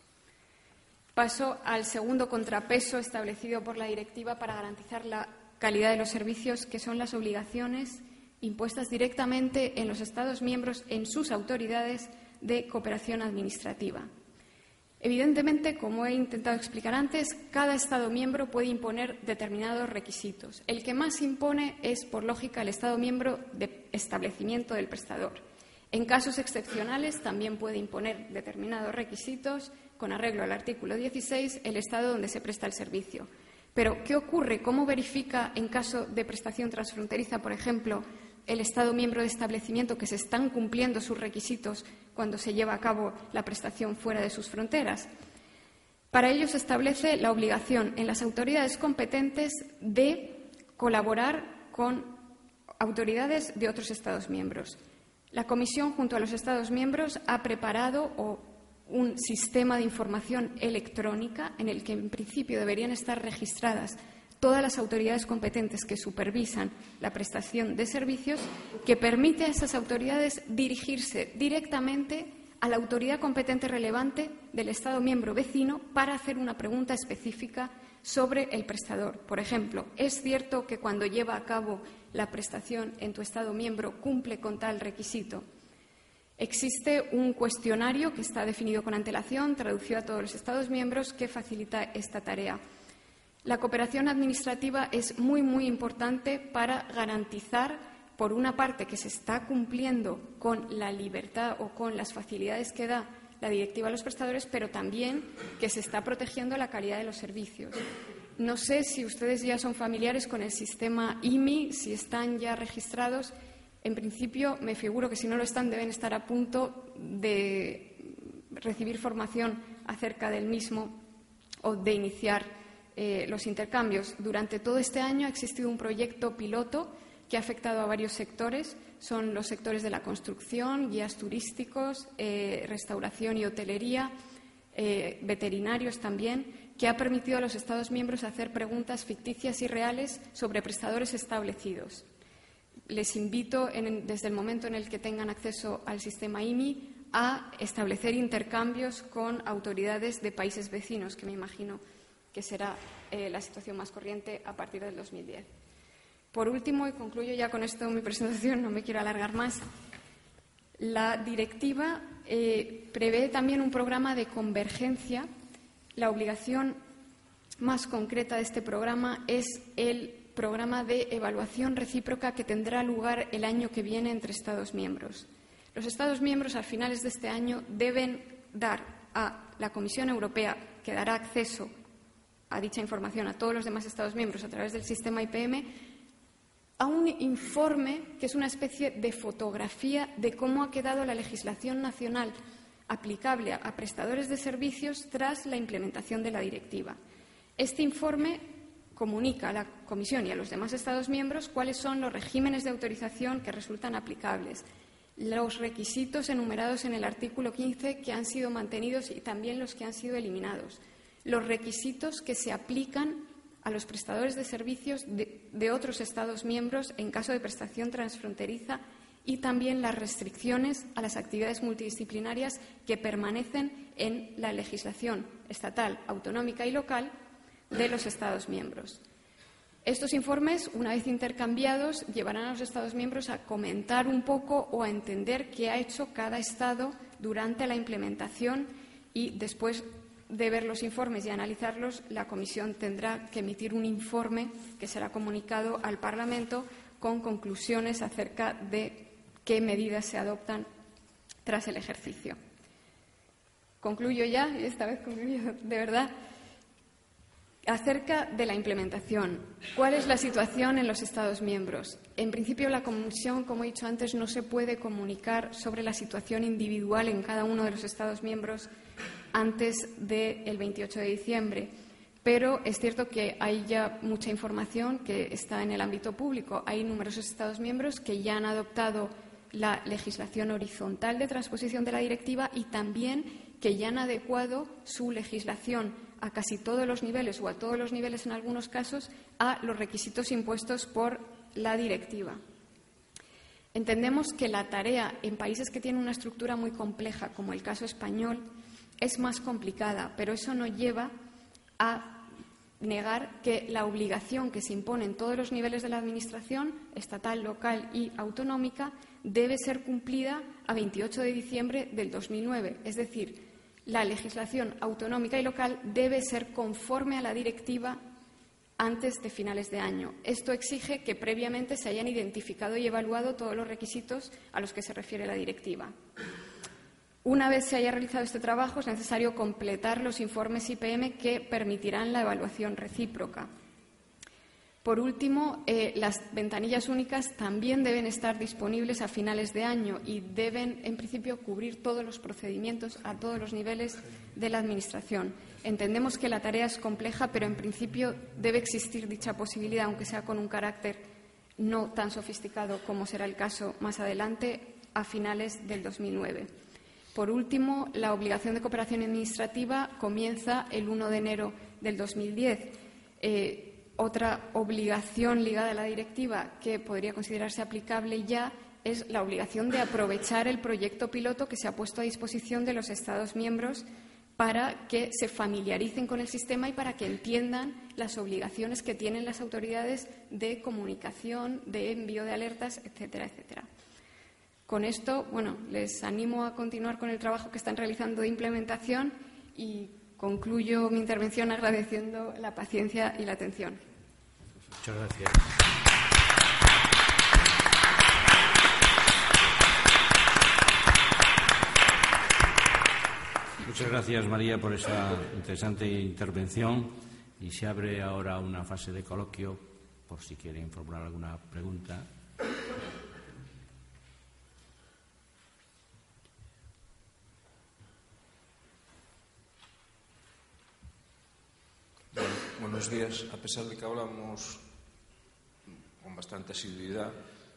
Paso al segundo contrapeso establecido por la directiva para garantizar la calidad de los servicios, que son las obligaciones impuestas directamente en los Estados miembros en sus autoridades de cooperación administrativa. Evidentemente, como he intentado explicar antes, cada Estado miembro puede imponer determinados requisitos. El que más impone es, por lógica, el Estado miembro de establecimiento del prestador. En casos excepcionales, también puede imponer determinados requisitos, con arreglo al artículo 16, el Estado donde se presta el servicio. Pero, ¿qué ocurre? ¿Cómo verifica en caso de prestación transfronteriza, por ejemplo, el Estado miembro de establecimiento que se están cumpliendo sus requisitos cuando se lleva a cabo la prestación fuera de sus fronteras? Para ello se establece la obligación en las autoridades competentes de colaborar con autoridades de otros Estados miembros. La Comisión, junto a los Estados miembros, ha preparado un sistema de información electrónica en el que, en principio, deberían estar registradas todas las autoridades competentes que supervisan la prestación de servicios, que permite a esas autoridades dirigirse directamente a la autoridad competente relevante del Estado miembro vecino para hacer una pregunta específica sobre el prestador. Por ejemplo, ¿es cierto que cuando lleva a cabo la prestación en tu Estado miembro cumple con tal requisito? Existe un cuestionario que está definido con antelación, traducido a todos los Estados miembros, que facilita esta tarea. La cooperación administrativa es muy, muy importante para garantizar, por una parte, que se está cumpliendo con la libertad o con las facilidades que da la directiva a los prestadores, pero también que se está protegiendo la calidad de los servicios. No sé si ustedes ya son familiares con el sistema IMI, si están ya registrados, En principio, me figuro que si no lo están, deben estar a punto de recibir formación acerca del mismo o de iniciar los intercambios. Durante todo este año ha existido un proyecto piloto que ha afectado a varios sectores. Son los sectores de la construcción, guías turísticos, restauración y hotelería, veterinarios también, que ha permitido a los Estados miembros hacer preguntas ficticias y reales sobre prestadores establecidos. Les invito, desde el momento en el que tengan acceso al sistema IMI, a establecer intercambios con autoridades de países vecinos, que me imagino que será la situación más corriente a partir del 2010. Por último, y concluyo ya con esto mi presentación, no me quiero alargar más, la directiva prevé también un programa de convergencia. La obligación más concreta de este programa es el programa de evaluación recíproca que tendrá lugar el año que viene entre Estados miembros. Los Estados miembros, a finales de este año, deben dar a la Comisión Europea, que dará acceso a dicha información a todos los demás Estados miembros a través del sistema IPM, a un informe que es una especie de fotografía de cómo ha quedado la legislación nacional aplicable a prestadores de servicios tras la implementación de la directiva. Este informe comunica a la Comisión y a los demás Estados miembros cuáles son los regímenes de autorización que resultan aplicables, los requisitos enumerados en el artículo 15 que han sido mantenidos y también los que han sido eliminados, los requisitos que se aplican a los prestadores de servicios de otros Estados miembros en caso de prestación transfronteriza y también las restricciones a las actividades multidisciplinarias que permanecen en la legislación estatal, autonómica y local de los Estados miembros. Estos informes, una vez intercambiados, llevarán a los Estados miembros a comentar un poco o a entender qué ha hecho cada Estado durante la implementación y después de ver los informes y analizarlos, la Comisión tendrá que emitir un informe que será comunicado al Parlamento con conclusiones acerca de qué medidas se adoptan tras el ejercicio. Concluyo ya, y esta vez concluyo de verdad. Acerca de la implementación, ¿cuál es la situación en los Estados miembros? En principio, la Comisión, como he dicho antes, no se puede comunicar sobre la situación individual en cada uno de los Estados miembros antes del 28 de diciembre. Pero es cierto que hay ya mucha información que está en el ámbito público. Hay numerosos Estados miembros que ya han adoptado la legislación horizontal de transposición de la directiva y también que ya han adecuado su legislación a casi todos los niveles o a todos los niveles en algunos casos a los requisitos impuestos por la directiva. Entendemos que la tarea en países que tienen una estructura muy compleja, como el caso español, es más complicada, pero eso no lleva a negar que la obligación que se impone en todos los niveles de la Administración, estatal, local y autonómica, debe ser cumplida a 28 de diciembre del 2009. Es decir, la legislación autonómica y local debe ser conforme a la directiva antes de finales de año. Esto exige que previamente se hayan identificado y evaluado todos los requisitos a los que se refiere la directiva. Una vez se haya realizado este trabajo, es necesario completar los informes IPM que permitirán la evaluación recíproca. Por último, las ventanillas únicas también deben estar disponibles a finales de año y deben, en principio, cubrir todos los procedimientos a todos los niveles de la Administración. Entendemos que la tarea es compleja, pero en principio debe existir dicha posibilidad, aunque sea con un carácter no tan sofisticado como será el caso más adelante, a finales del 2009. Por último, la obligación de cooperación administrativa comienza el 1 de enero del 2010. Otra obligación ligada a la directiva que podría considerarse aplicable ya es la obligación de aprovechar el proyecto piloto que se ha puesto a disposición de los Estados miembros para que se familiaricen con el sistema y para que entiendan las obligaciones que tienen las autoridades de comunicación, de envío de alertas, etcétera, etcétera. Con esto, les animo a continuar con el trabajo que están realizando de implementación y concluyo mi intervención agradeciendo la paciencia y la atención. Muchas gracias. Muchas gracias, María, por esa interesante intervención. Y se abre ahora una fase de coloquio, por si quieren formular alguna pregunta. Buenos días. A pesar de que hablamos con bastante asiduidad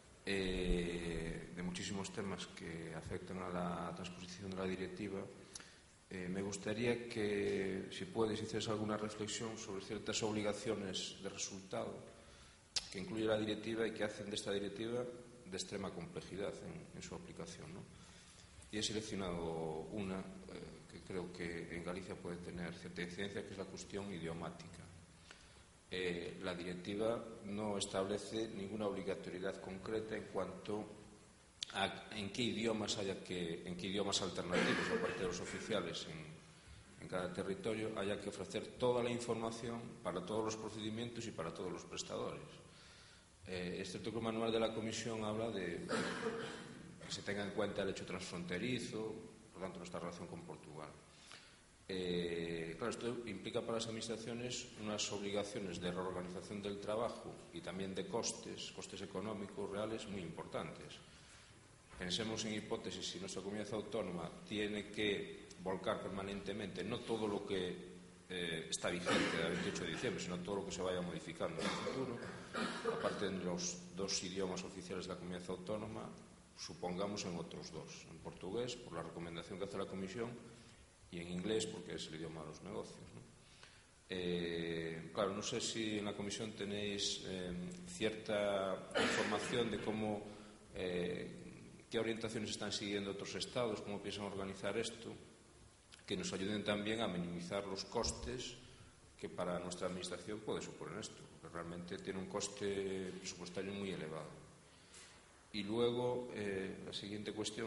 de muchísimos temas que afectan a la transposición de la directiva, me gustaría que, si puedes, hicieras alguna reflexión sobre ciertas obligaciones de resultado que incluye la directiva y que hacen de esta directiva de extrema complejidad en su aplicación, ¿no? Y he seleccionado una que creo que en Galicia puede tener cierta incidencia, que es la cuestión idiomática. La directiva no establece ninguna obligatoriedad concreta en cuanto a en qué idiomas alternativos, aparte de los oficiales en cada territorio, haya que ofrecer toda la información para todos los procedimientos y para todos los prestadores. Es cierto que el manual de la Comisión habla de que se tenga en cuenta el hecho transfronterizo, por lo tanto nuestra relación con Portugal. Claro, esto implica para las administraciones unas obligaciones de reorganización del trabajo y también de costes económicos reales muy importantes. Pensemos en hipótesis, si nuestra comunidad autónoma tiene que volcar permanentemente no todo lo que está vigente del 28 de diciembre, sino todo lo que se vaya modificando en el futuro, aparte de los 2 idiomas oficiales de la comunidad autónoma, supongamos en otros 2, en portugués, por la recomendación que hace la Comisión, y en inglés, porque es el idioma de los negocios, ¿no? Claro, no sé si en la Comisión tenéis cierta información de cómo, qué orientaciones están siguiendo otros estados, cómo piensan organizar esto, que nos ayuden también a minimizar los costes que para nuestra administración puede suponer esto, porque realmente tiene un coste presupuestario muy elevado. Y luego, la siguiente cuestión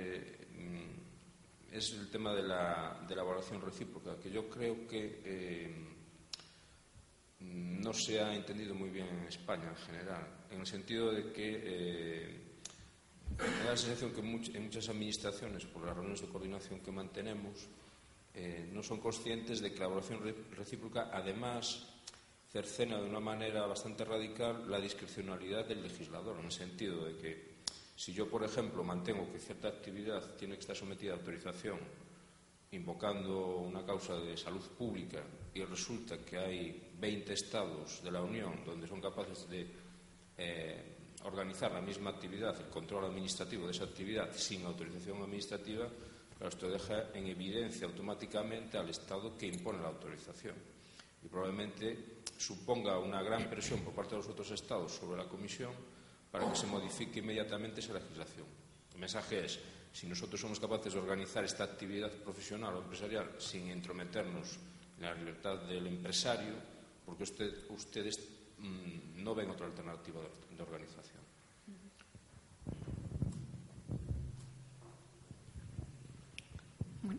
es el tema de la evaluación recíproca, que yo creo que no se ha entendido muy bien en España en general, en el sentido de que me da la sensación que en muchas administraciones, por las reuniones de coordinación que mantenemos, no son conscientes de que la evaluación recíproca, además, cercena de una manera bastante radical la discrecionalidad del legislador, en el sentido de que si yo, por ejemplo, mantengo que cierta actividad tiene que estar sometida a autorización invocando una causa de salud pública y resulta que hay 20 estados de la Unión donde son capaces de organizar la misma actividad, el control administrativo de esa actividad sin autorización administrativa, claro, esto deja en evidencia automáticamente al Estado que impone la autorización y probablemente suponga una gran presión por parte de los otros estados sobre la Comisión para que se modifique inmediatamente esa legislación. El mensaje es, si nosotros somos capaces de organizar esta actividad profesional o empresarial sin entrometernos en la libertad del empresario, porque ustedes no ven otra alternativa de organización. Bueno,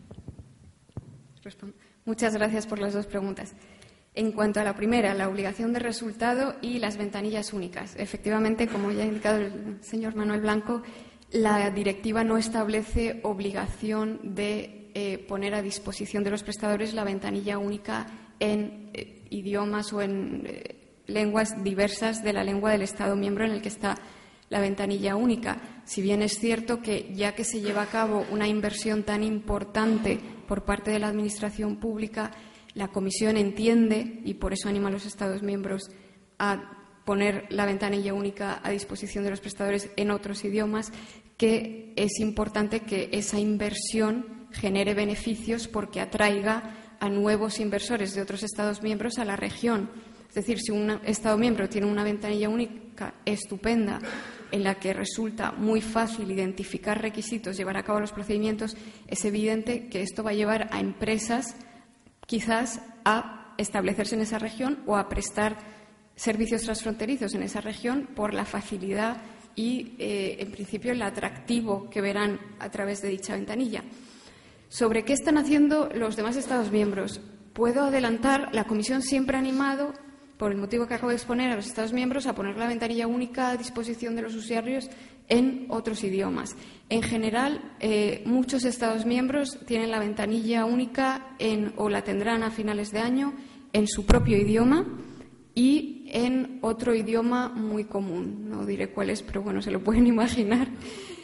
muchas gracias por las 2 preguntas. En cuanto a la primera, la obligación de resultado y las ventanillas únicas. Efectivamente, como ya ha indicado el señor Manuel Blanco, la directiva no establece obligación de poner a disposición de los prestadores la ventanilla única en idiomas o en lenguas diversas de la lengua del Estado miembro en el que está la ventanilla única. Si bien es cierto que, ya que se lleva a cabo una inversión tan importante por parte de la Administración pública, la Comisión entiende, y por eso anima a los Estados miembros a poner la ventanilla única a disposición de los prestadores en otros idiomas, que es importante que esa inversión genere beneficios porque atraiga a nuevos inversores de otros Estados miembros a la región. Es decir, si un Estado miembro tiene una ventanilla única estupenda en la que resulta muy fácil identificar requisitos, llevar a cabo los procedimientos, es evidente que esto va a llevar a empresas quizás a establecerse en esa región o a prestar servicios transfronterizos en esa región por la facilidad y, en principio, el atractivo que verán a través de dicha ventanilla. ¿Sobre qué están haciendo los demás Estados miembros? Puedo adelantar, la Comisión siempre ha animado, por el motivo que acabo de exponer, a los Estados miembros a poner la ventanilla única a disposición de los usuarios en otros idiomas. En general, muchos Estados miembros tienen la ventanilla única o la tendrán a finales de año en su propio idioma y en otro idioma muy común. No diré cuál es, pero bueno, se lo pueden imaginar.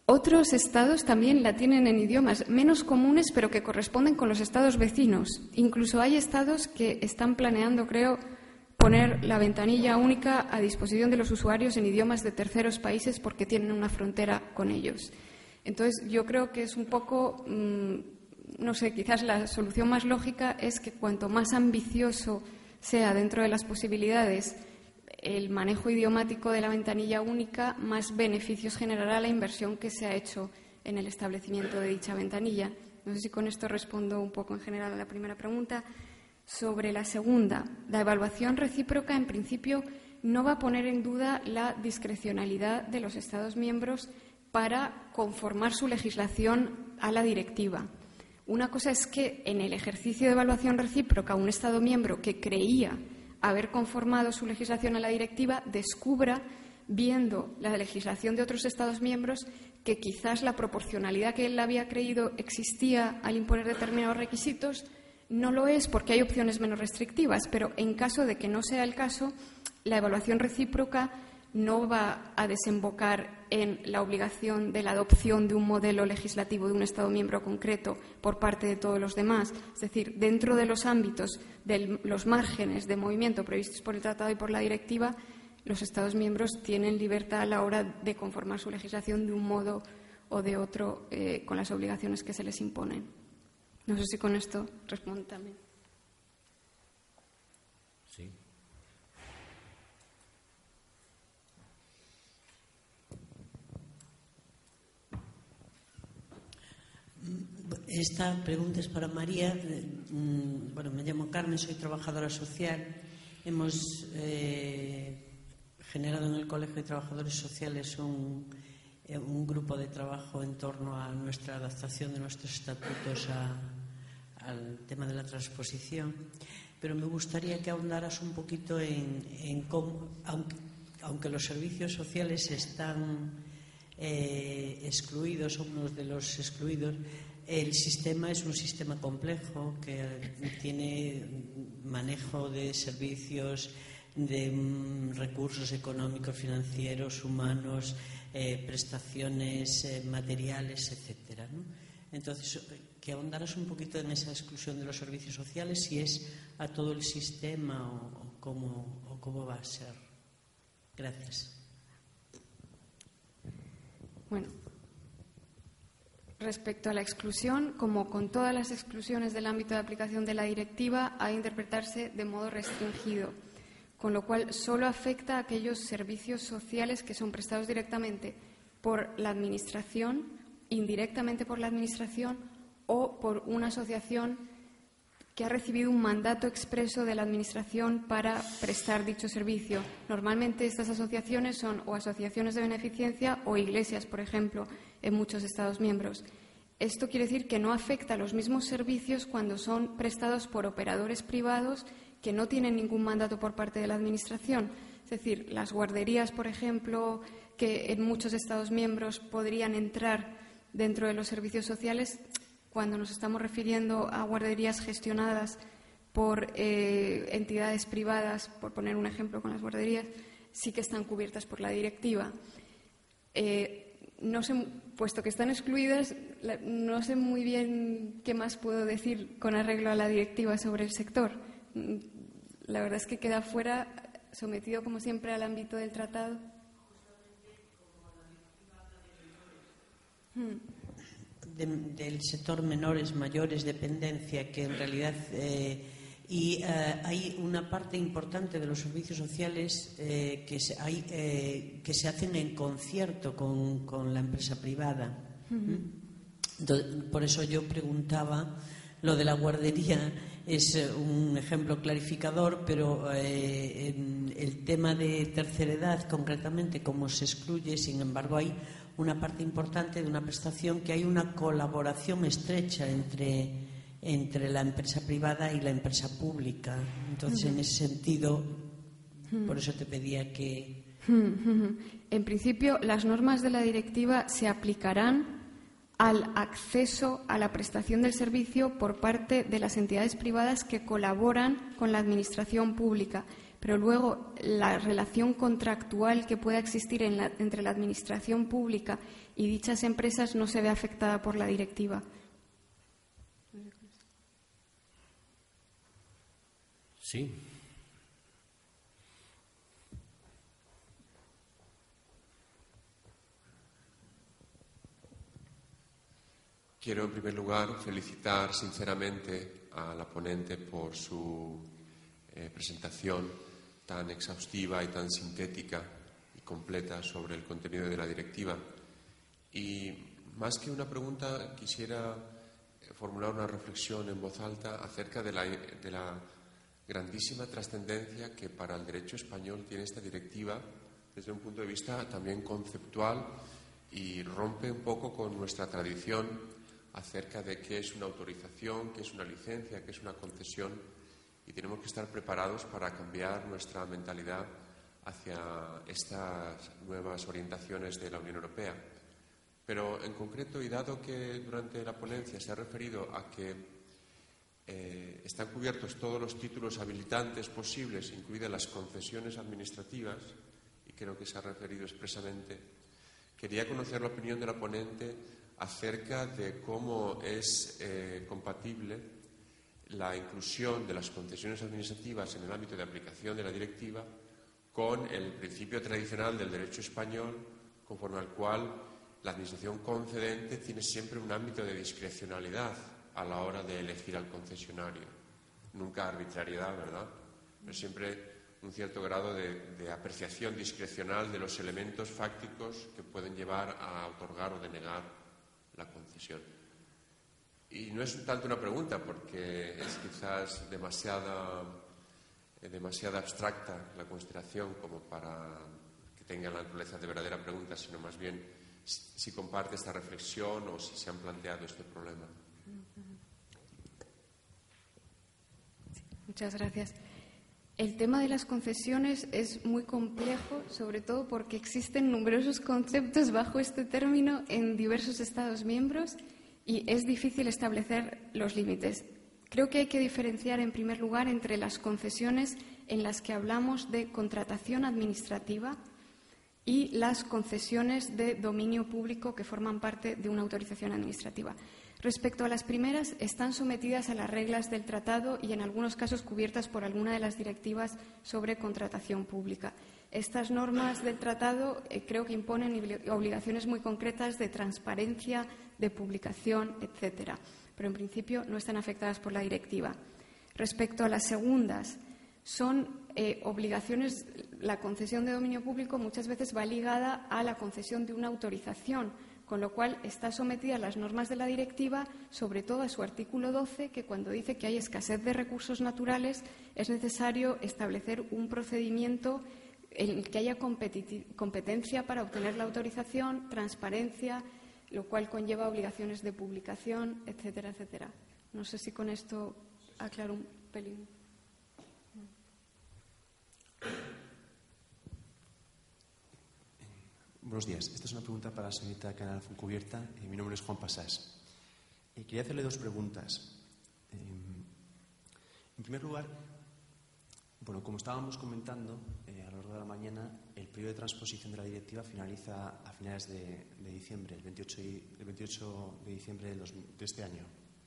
Otros estados también la tienen en idiomas menos comunes, pero que corresponden con los estados vecinos. Incluso hay estados que están planeando, creo, poner la ventanilla única a disposición de los usuarios en idiomas de terceros países porque tienen una frontera con ellos. Entonces, yo creo que es un poco, no sé, quizás la solución más lógica es que cuanto más ambicioso sea dentro de las posibilidades el manejo idiomático de la ventanilla única, más beneficios generará la inversión que se ha hecho en el establecimiento de dicha ventanilla. No sé si con esto respondo un poco en general a la primera pregunta. Sobre la segunda, la evaluación recíproca, en principio, no va a poner en duda la discrecionalidad de los Estados miembros para conformar su legislación a la directiva. Una cosa es que en el ejercicio de evaluación recíproca un Estado miembro que creía haber conformado su legislación a la directiva descubra, viendo la legislación de otros Estados miembros, que quizás la proporcionalidad que él había creído existía al imponer determinados requisitos no lo es porque hay opciones menos restrictivas, pero en caso de que no sea el caso, la evaluación recíproca no va a desembocar en la obligación de la adopción de un modelo legislativo de un Estado miembro concreto por parte de todos los demás. Es decir, dentro de los ámbitos, de los márgenes de movimiento previstos por el Tratado y por la Directiva, los Estados miembros tienen libertad a la hora de conformar su legislación de un modo o de otro con las obligaciones que se les imponen. No sé si con esto respondo también. Sí. Esta pregunta es para María. Bueno, me llamo Carmen, soy trabajadora social. Hemos generado en el Colegio de Trabajadores Sociales un grupo de trabajo en torno a nuestra adaptación de nuestros estatutos al tema de la transposición. Pero me gustaría que ahondaras un poquito en cómo, aunque los servicios sociales están excluidos, son uno de los excluidos, el sistema es un sistema complejo que tiene manejo de servicios, de recursos económicos, financieros, humanos, prestaciones materiales, etcétera, ¿no? Entonces, que ahondaras un poquito en esa exclusión de los servicios sociales, si es a todo el sistema o cómo va a ser. Gracias. Bueno, respecto a la exclusión, como con todas las exclusiones del ámbito de aplicación de la directiva, ha de interpretarse de modo restringido, con lo cual solo afecta a aquellos servicios sociales que son prestados directamente por la Administración, indirectamente por la Administración o por una asociación que ha recibido un mandato expreso de la Administración para prestar dicho servicio. Normalmente estas asociaciones son o asociaciones de beneficencia o iglesias, por ejemplo, en muchos Estados miembros. Esto quiere decir que no afecta a los mismos servicios cuando son prestados por operadores privados que no tienen ningún mandato por parte de la Administración. Es decir, las guarderías, por ejemplo, que en muchos Estados miembros podrían entrar dentro de los servicios sociales, cuando nos estamos refiriendo a guarderías gestionadas por entidades privadas, por poner un ejemplo con las guarderías, sí que están cubiertas por la directiva. No sé, puesto que están excluidas, no sé muy bien qué más puedo decir con arreglo a la directiva sobre el sector. La verdad es que queda fuera, sometido como siempre al ámbito del tratado. Del sector menores, mayores, dependencia, que en realidad hay una parte importante de los servicios sociales que se hacen en concierto con la empresa privada. Entonces, por eso yo preguntaba, lo de la guardería es un ejemplo clarificador, pero el tema de tercera edad, concretamente, cómo se excluye, sin embargo, hay una parte importante de una prestación que hay una colaboración estrecha entre la empresa privada y la empresa pública. Entonces, en ese sentido, por eso te pedía que... En principio, las normas de la directiva se aplicarán al acceso a la prestación del servicio por parte de las entidades privadas que colaboran con la Administración pública. Pero luego la relación contractual que pueda existir entre la Administración pública y dichas empresas no se ve afectada por la directiva. Sí. Quiero, en primer lugar, felicitar sinceramente a la ponente por su presentación tan exhaustiva y tan sintética y completa sobre el contenido de la directiva. Y más que una pregunta, quisiera formular una reflexión en voz alta acerca de la grandísima trascendencia que para el derecho español tiene esta directiva desde un punto de vista también conceptual, y rompe un poco con nuestra tradición acerca de qué es una autorización, qué es una licencia, qué es una concesión, y tenemos que estar preparados para cambiar nuestra mentalidad hacia estas nuevas orientaciones de la Unión Europea. Pero en concreto, y dado que durante la ponencia se ha referido a que están cubiertos todos los títulos habilitantes posibles, incluidas las concesiones administrativas, y creo que se ha referido expresamente, quería conocer la opinión de la ponente acerca de cómo es compatible la inclusión de las concesiones administrativas en el ámbito de aplicación de la directiva con el principio tradicional del derecho español, conforme al cual la administración concedente tiene siempre un ámbito de discrecionalidad a la hora de elegir al concesionario. Nunca arbitrariedad, ¿verdad? Pero siempre un cierto grado de apreciación discrecional de los elementos fácticos que pueden llevar a otorgar o denegar la concesión. Y no es tanto una pregunta, porque es quizás demasiado abstracta la consideración como para que tenga la naturaleza de verdadera pregunta, sino más bien si comparte esta reflexión o si se han planteado este problema. Muchas gracias. El tema de las concesiones es muy complejo, sobre todo porque existen numerosos conceptos bajo este término en diversos Estados miembros y es difícil establecer los límites. Creo que hay que diferenciar, en primer lugar, entre las concesiones en las que hablamos de contratación administrativa y las concesiones de dominio público que forman parte de una autorización administrativa. Respecto a las primeras, están sometidas a las reglas del tratado y en algunos casos cubiertas por alguna de las directivas sobre contratación pública. Estas normas del tratado creo que imponen obligaciones muy concretas de transparencia, de publicación, etcétera, pero en principio no están afectadas por la directiva. Respecto a las segundas, son obligaciones, la concesión de dominio público muchas veces va ligada a la concesión de una autorización, con lo cual está sometida a las normas de la directiva, sobre todo a su artículo 12, que cuando dice que hay escasez de recursos naturales es necesario establecer un procedimiento en el que haya competencia para obtener la autorización, transparencia, lo cual conlleva obligaciones de publicación, etcétera, etcétera. No sé si con esto aclaro un pelín. Buenos días. Esta es una pregunta para la señorita Canal Fontcubierta. Mi nombre es Juan Pasás. Quería hacerle dos preguntas. En primer lugar, como estábamos comentando a lo largo de la mañana, el periodo de transposición de la directiva finaliza a finales de diciembre, el 28 de diciembre de este año.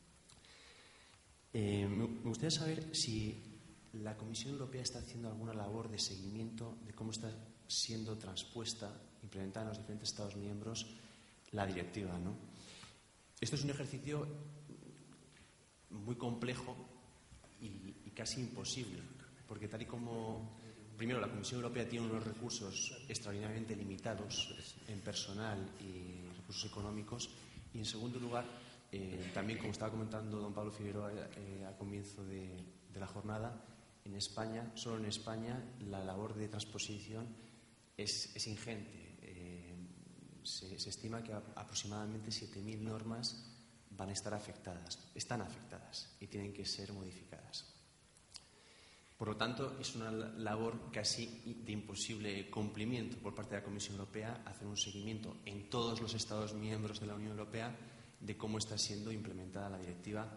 Me gustaría saber si la Comisión Europea está haciendo alguna labor de seguimiento de cómo está siendo transpuesta, implementada en los diferentes Estados miembros la directiva, ¿no? Esto es un ejercicio muy complejo y casi imposible, porque tal y como, primero, la Comisión Europea tiene unos recursos extraordinariamente limitados en personal y recursos económicos, y en segundo lugar, también, como estaba comentando don Pablo Figueroa al comienzo de la jornada, en España, solo en España, la labor de transposición es ingente. Se estima que aproximadamente 7.000 normas van a estar afectadas, están afectadas y tienen que ser modificadas. Por lo tanto, es una labor casi de imposible cumplimiento por parte de la Comisión Europea hacer un seguimiento en todos los Estados miembros de la Unión Europea de cómo está siendo implementada la directiva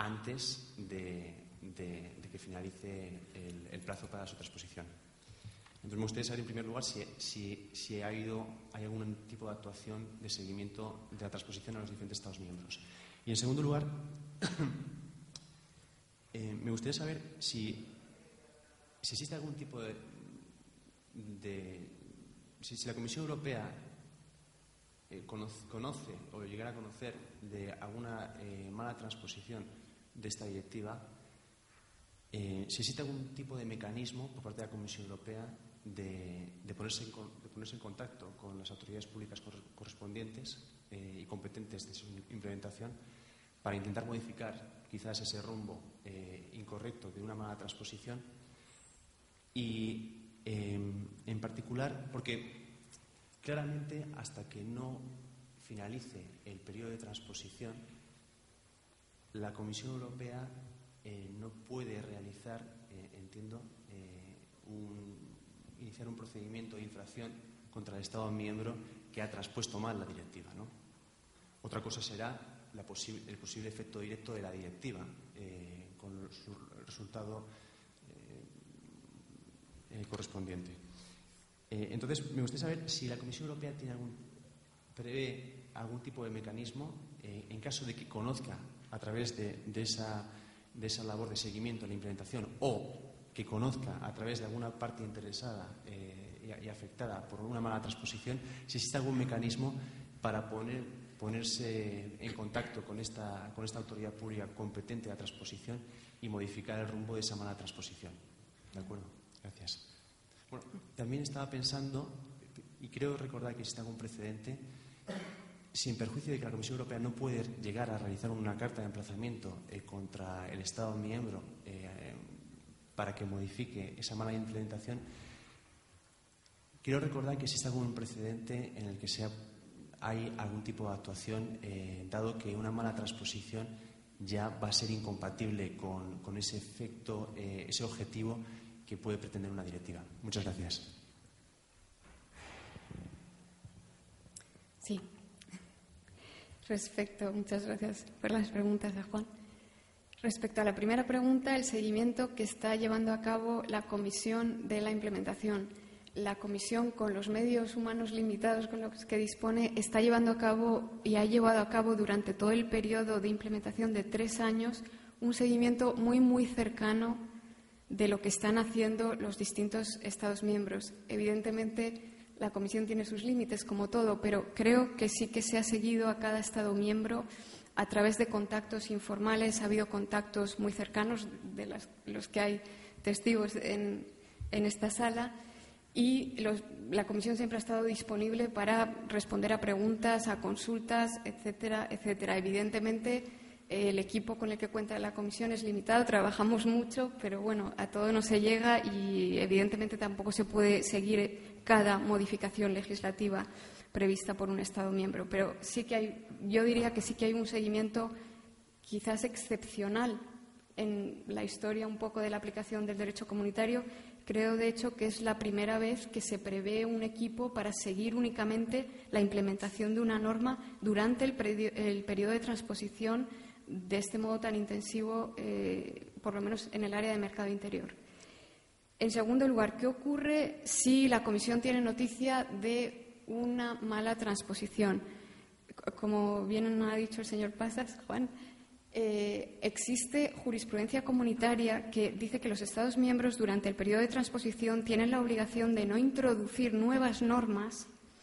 antes de que finalice el plazo para su transposición. Entonces me gustaría saber, en primer lugar, si hay algún tipo de actuación de seguimiento de la transposición a los diferentes Estados miembros. Y en segundo lugar, me gustaría saber si existe algún tipo si la Comisión Europea conoce o llegara a conocer de alguna mala transposición de esta directiva, si existe algún tipo de mecanismo por parte de la Comisión Europea de ponerse en contacto con las autoridades públicas correspondientes y competentes de su implementación para intentar modificar quizás ese rumbo incorrecto de una mala transposición. Y en particular, porque claramente hasta que no finalice el periodo de transposición, la Comisión Europea no puede realizar, entiendo, iniciar un procedimiento de infracción contra el Estado miembro que ha traspuesto mal la directiva, ¿no? Otra cosa será el posible efecto directo de la directiva con su resultado correspondiente. Entonces, me gustaría saber si la Comisión Europea prevé algún tipo de mecanismo en caso de que conozca a través de esa labor de seguimiento en la implementación, o que conozca a través de alguna parte interesada y afectada por una mala transposición, si existe algún mecanismo para ponerse en contacto con esta autoridad pública competente de la transposición y modificar el rumbo de esa mala transposición. ¿De acuerdo? Gracias. Bueno, también estaba pensando, y creo recordar que existe algún precedente, sin perjuicio de que la Comisión Europea no puede llegar a realizar una carta de emplazamiento contra el Estado miembro para que modifique esa mala implementación, quiero recordar que existe algún precedente en el que hay algún tipo de actuación, dado que una mala transposición ya va a ser incompatible con ese efecto, ese objetivo que puede pretender una directiva. Muchas gracias. Sí. Muchas gracias por las preguntas, Juan. Respecto a la primera pregunta, el seguimiento que está llevando a cabo la Comisión de la Implementación. La Comisión, con los medios humanos limitados con los que dispone, está llevando a cabo y ha llevado a cabo durante todo el periodo de implementación de 3 años un seguimiento muy, muy cercano de lo que están haciendo los distintos Estados miembros. Evidentemente, la Comisión tiene sus límites, como todo, pero creo que sí que se ha seguido a cada Estado miembro a través de contactos informales. Ha habido contactos muy cercanos, de los que hay testigos en esta sala, y la Comisión siempre ha estado disponible para responder a preguntas, a consultas, etcétera, etcétera. Evidentemente, el equipo con el que cuenta la Comisión es limitado, trabajamos mucho, pero bueno, a todo no se llega y evidentemente tampoco se puede seguir cada modificación legislativa prevista por un Estado miembro. Pero sí que yo diría que sí que hay un seguimiento quizás excepcional en la historia un poco de la aplicación del derecho comunitario. Creo, de hecho, que es la primera vez que se prevé un equipo para seguir únicamente la implementación de una norma durante el periodo de transposición de este modo tan intensivo, por lo menos en el área de mercado interior. En segundo lugar, ¿qué ocurre si la Comisión tiene noticia de una mala transposición? Como bien ha dicho el señor Pasas, Juan, existe jurisprudencia comunitaria que dice que los Estados miembros durante el periodo de transposición tienen la obligación de no introducir nuevas normas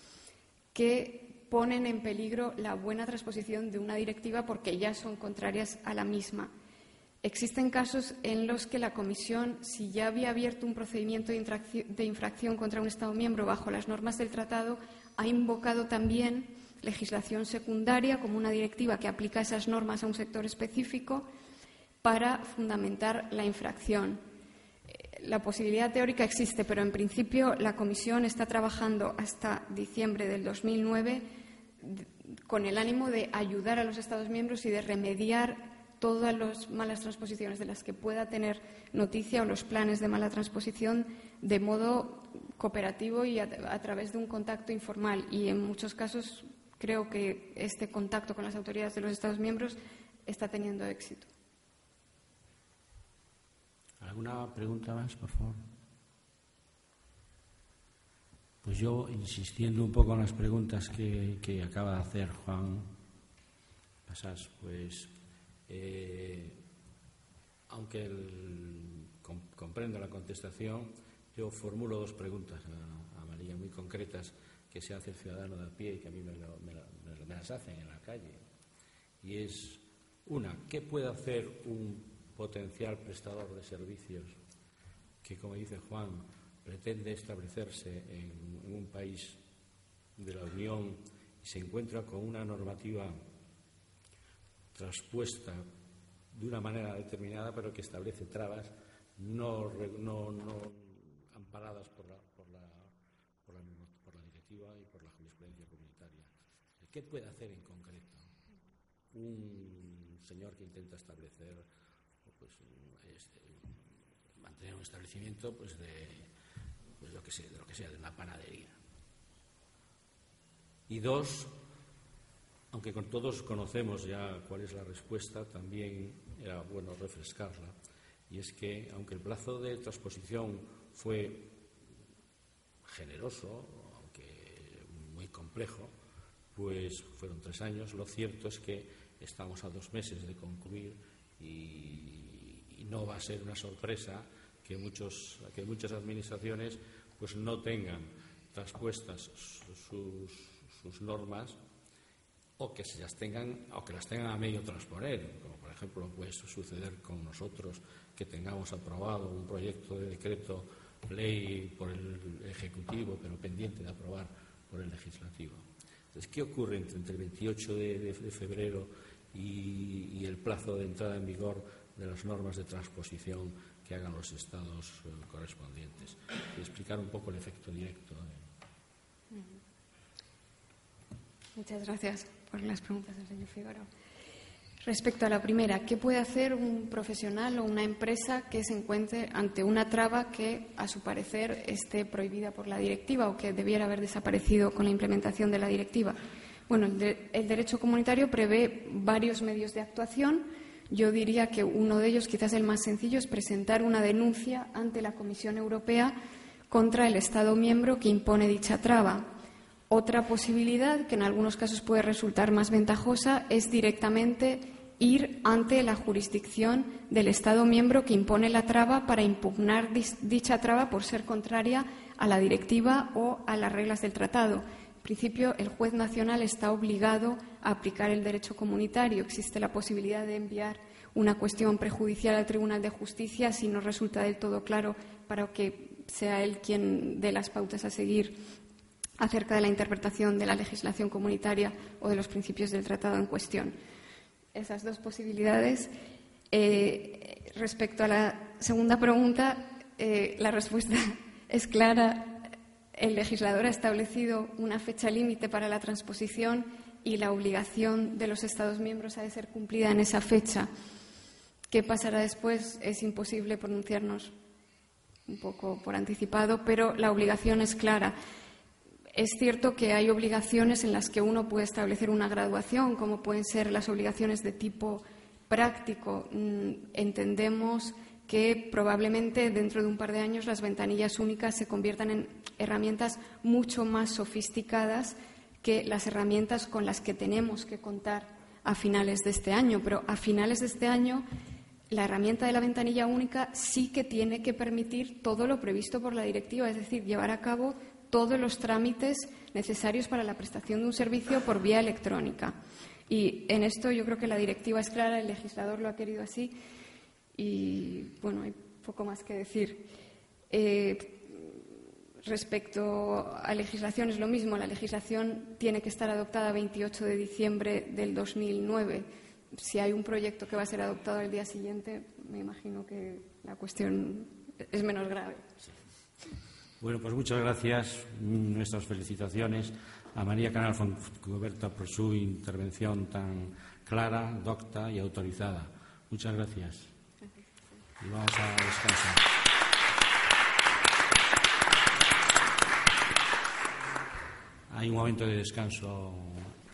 que ponen en peligro la buena transposición de una directiva porque ya son contrarias a la misma. Existen casos en los que la Comisión, si ya había abierto un procedimiento de infracción contra un Estado miembro bajo las normas del Tratado, ha invocado también legislación secundaria, como una directiva que aplica esas normas a un sector específico, para fundamentar la infracción. La posibilidad teórica existe, pero en principio la Comisión está trabajando hasta diciembre del 2009 con el ánimo de ayudar a los Estados miembros y de remediar todas las malas transposiciones de las que pueda tener noticia o los planes de mala transposición de modo cooperativo y a través de un contacto informal. Y en muchos casos creo que este contacto con las autoridades de los Estados miembros está teniendo éxito. ¿Alguna pregunta más, por favor? pues yo, insistiendo un poco en las preguntas que acaba de hacer Juan Pasás, pues aunque comprendo la contestación, yo formulo dos preguntas a María muy concretas que se hace el ciudadano de a pie y que a mí me las hacen en la calle. Y es una, ¿qué puede hacer un potencial prestador de servicios que, como dice Juan, pretende establecerse en un país de la Unión y se encuentra con una normativa traspuesta de una manera determinada, pero que establece trabas no amparadas por la directiva y por la jurisprudencia comunitaria? ¿Qué puede hacer en concreto un señor que intenta establecer, pues, mantener un establecimiento, pues, de lo que sea, de una panadería? Y dos, aunque con todos conocemos ya cuál es la respuesta, también era bueno refrescarla, y es que, aunque el plazo de transposición fue generoso, aunque muy complejo, pues fueron 3 años, lo cierto es que estamos a 2 meses de concluir y no va a ser una sorpresa que muchas administraciones pues no tengan traspuestas sus normas, o que las tengan a medio transponer, como por ejemplo puede suceder con nosotros, que tengamos aprobado un proyecto de decreto ley por el Ejecutivo, pero pendiente de aprobar por el Legislativo. Entonces, ¿qué ocurre entre el 28 de febrero y el plazo de entrada en vigor de las normas de transposición que hagan los estados correspondientes? Y explicar un poco el efecto directo. Muchas gracias por las preguntas del señor Figueroa. Respecto a la primera, ¿qué puede hacer un profesional o una empresa que se encuentre ante una traba que, a su parecer, esté prohibida por la directiva o que debiera haber desaparecido con la implementación de la directiva? Bueno, el derecho comunitario prevé varios medios de actuación. Yo diría que uno de ellos, quizás el más sencillo, es presentar una denuncia ante la Comisión Europea contra el Estado miembro que impone dicha traba. Otra posibilidad, que en algunos casos puede resultar más ventajosa, es directamente ir ante la jurisdicción del Estado miembro que impone la traba para impugnar dicha traba por ser contraria a la directiva o a las reglas del tratado. En principio, el juez nacional está obligado a aplicar el derecho comunitario. Existe la posibilidad de enviar una cuestión prejudicial al Tribunal de Justicia si no resulta del todo claro, para que sea él quien dé las pautas a seguir acerca de la interpretación de la legislación comunitaria o de los principios del tratado en cuestión. Esas dos posibilidades. Respecto a la segunda pregunta, la respuesta es clara. El legislador ha establecido una fecha límite para la transposición y la obligación de los Estados miembros ha de ser cumplida en esa fecha. ¿Qué pasará después? Es imposible pronunciarnos un poco por anticipado, pero la obligación es clara. Es cierto que hay obligaciones en las que uno puede establecer una graduación, como pueden ser las obligaciones de tipo práctico. Entendemos que probablemente dentro de un par de años las ventanillas únicas se conviertan en herramientas mucho más sofisticadas que las herramientas con las que tenemos que contar a finales de este año. Pero a finales de este año la herramienta de la ventanilla única sí que tiene que permitir todo lo previsto por la directiva, es decir, llevar a cabo todos los trámites necesarios para la prestación de un servicio por vía electrónica. Y en esto yo creo que la directiva es clara, el legislador lo ha querido así y, bueno, hay poco más que decir. Respecto a legislación es lo mismo. La legislación tiene que estar adoptada el 28 de diciembre del 2009. Si hay un proyecto que va a ser adoptado al día siguiente, me imagino que la cuestión es menos grave. Bueno, pues muchas gracias. Nuestras felicitaciones a María Canal Fontcuberta por su intervención tan clara, docta y autorizada. Muchas gracias. Y vamos a descansar. Hay un momento de descanso.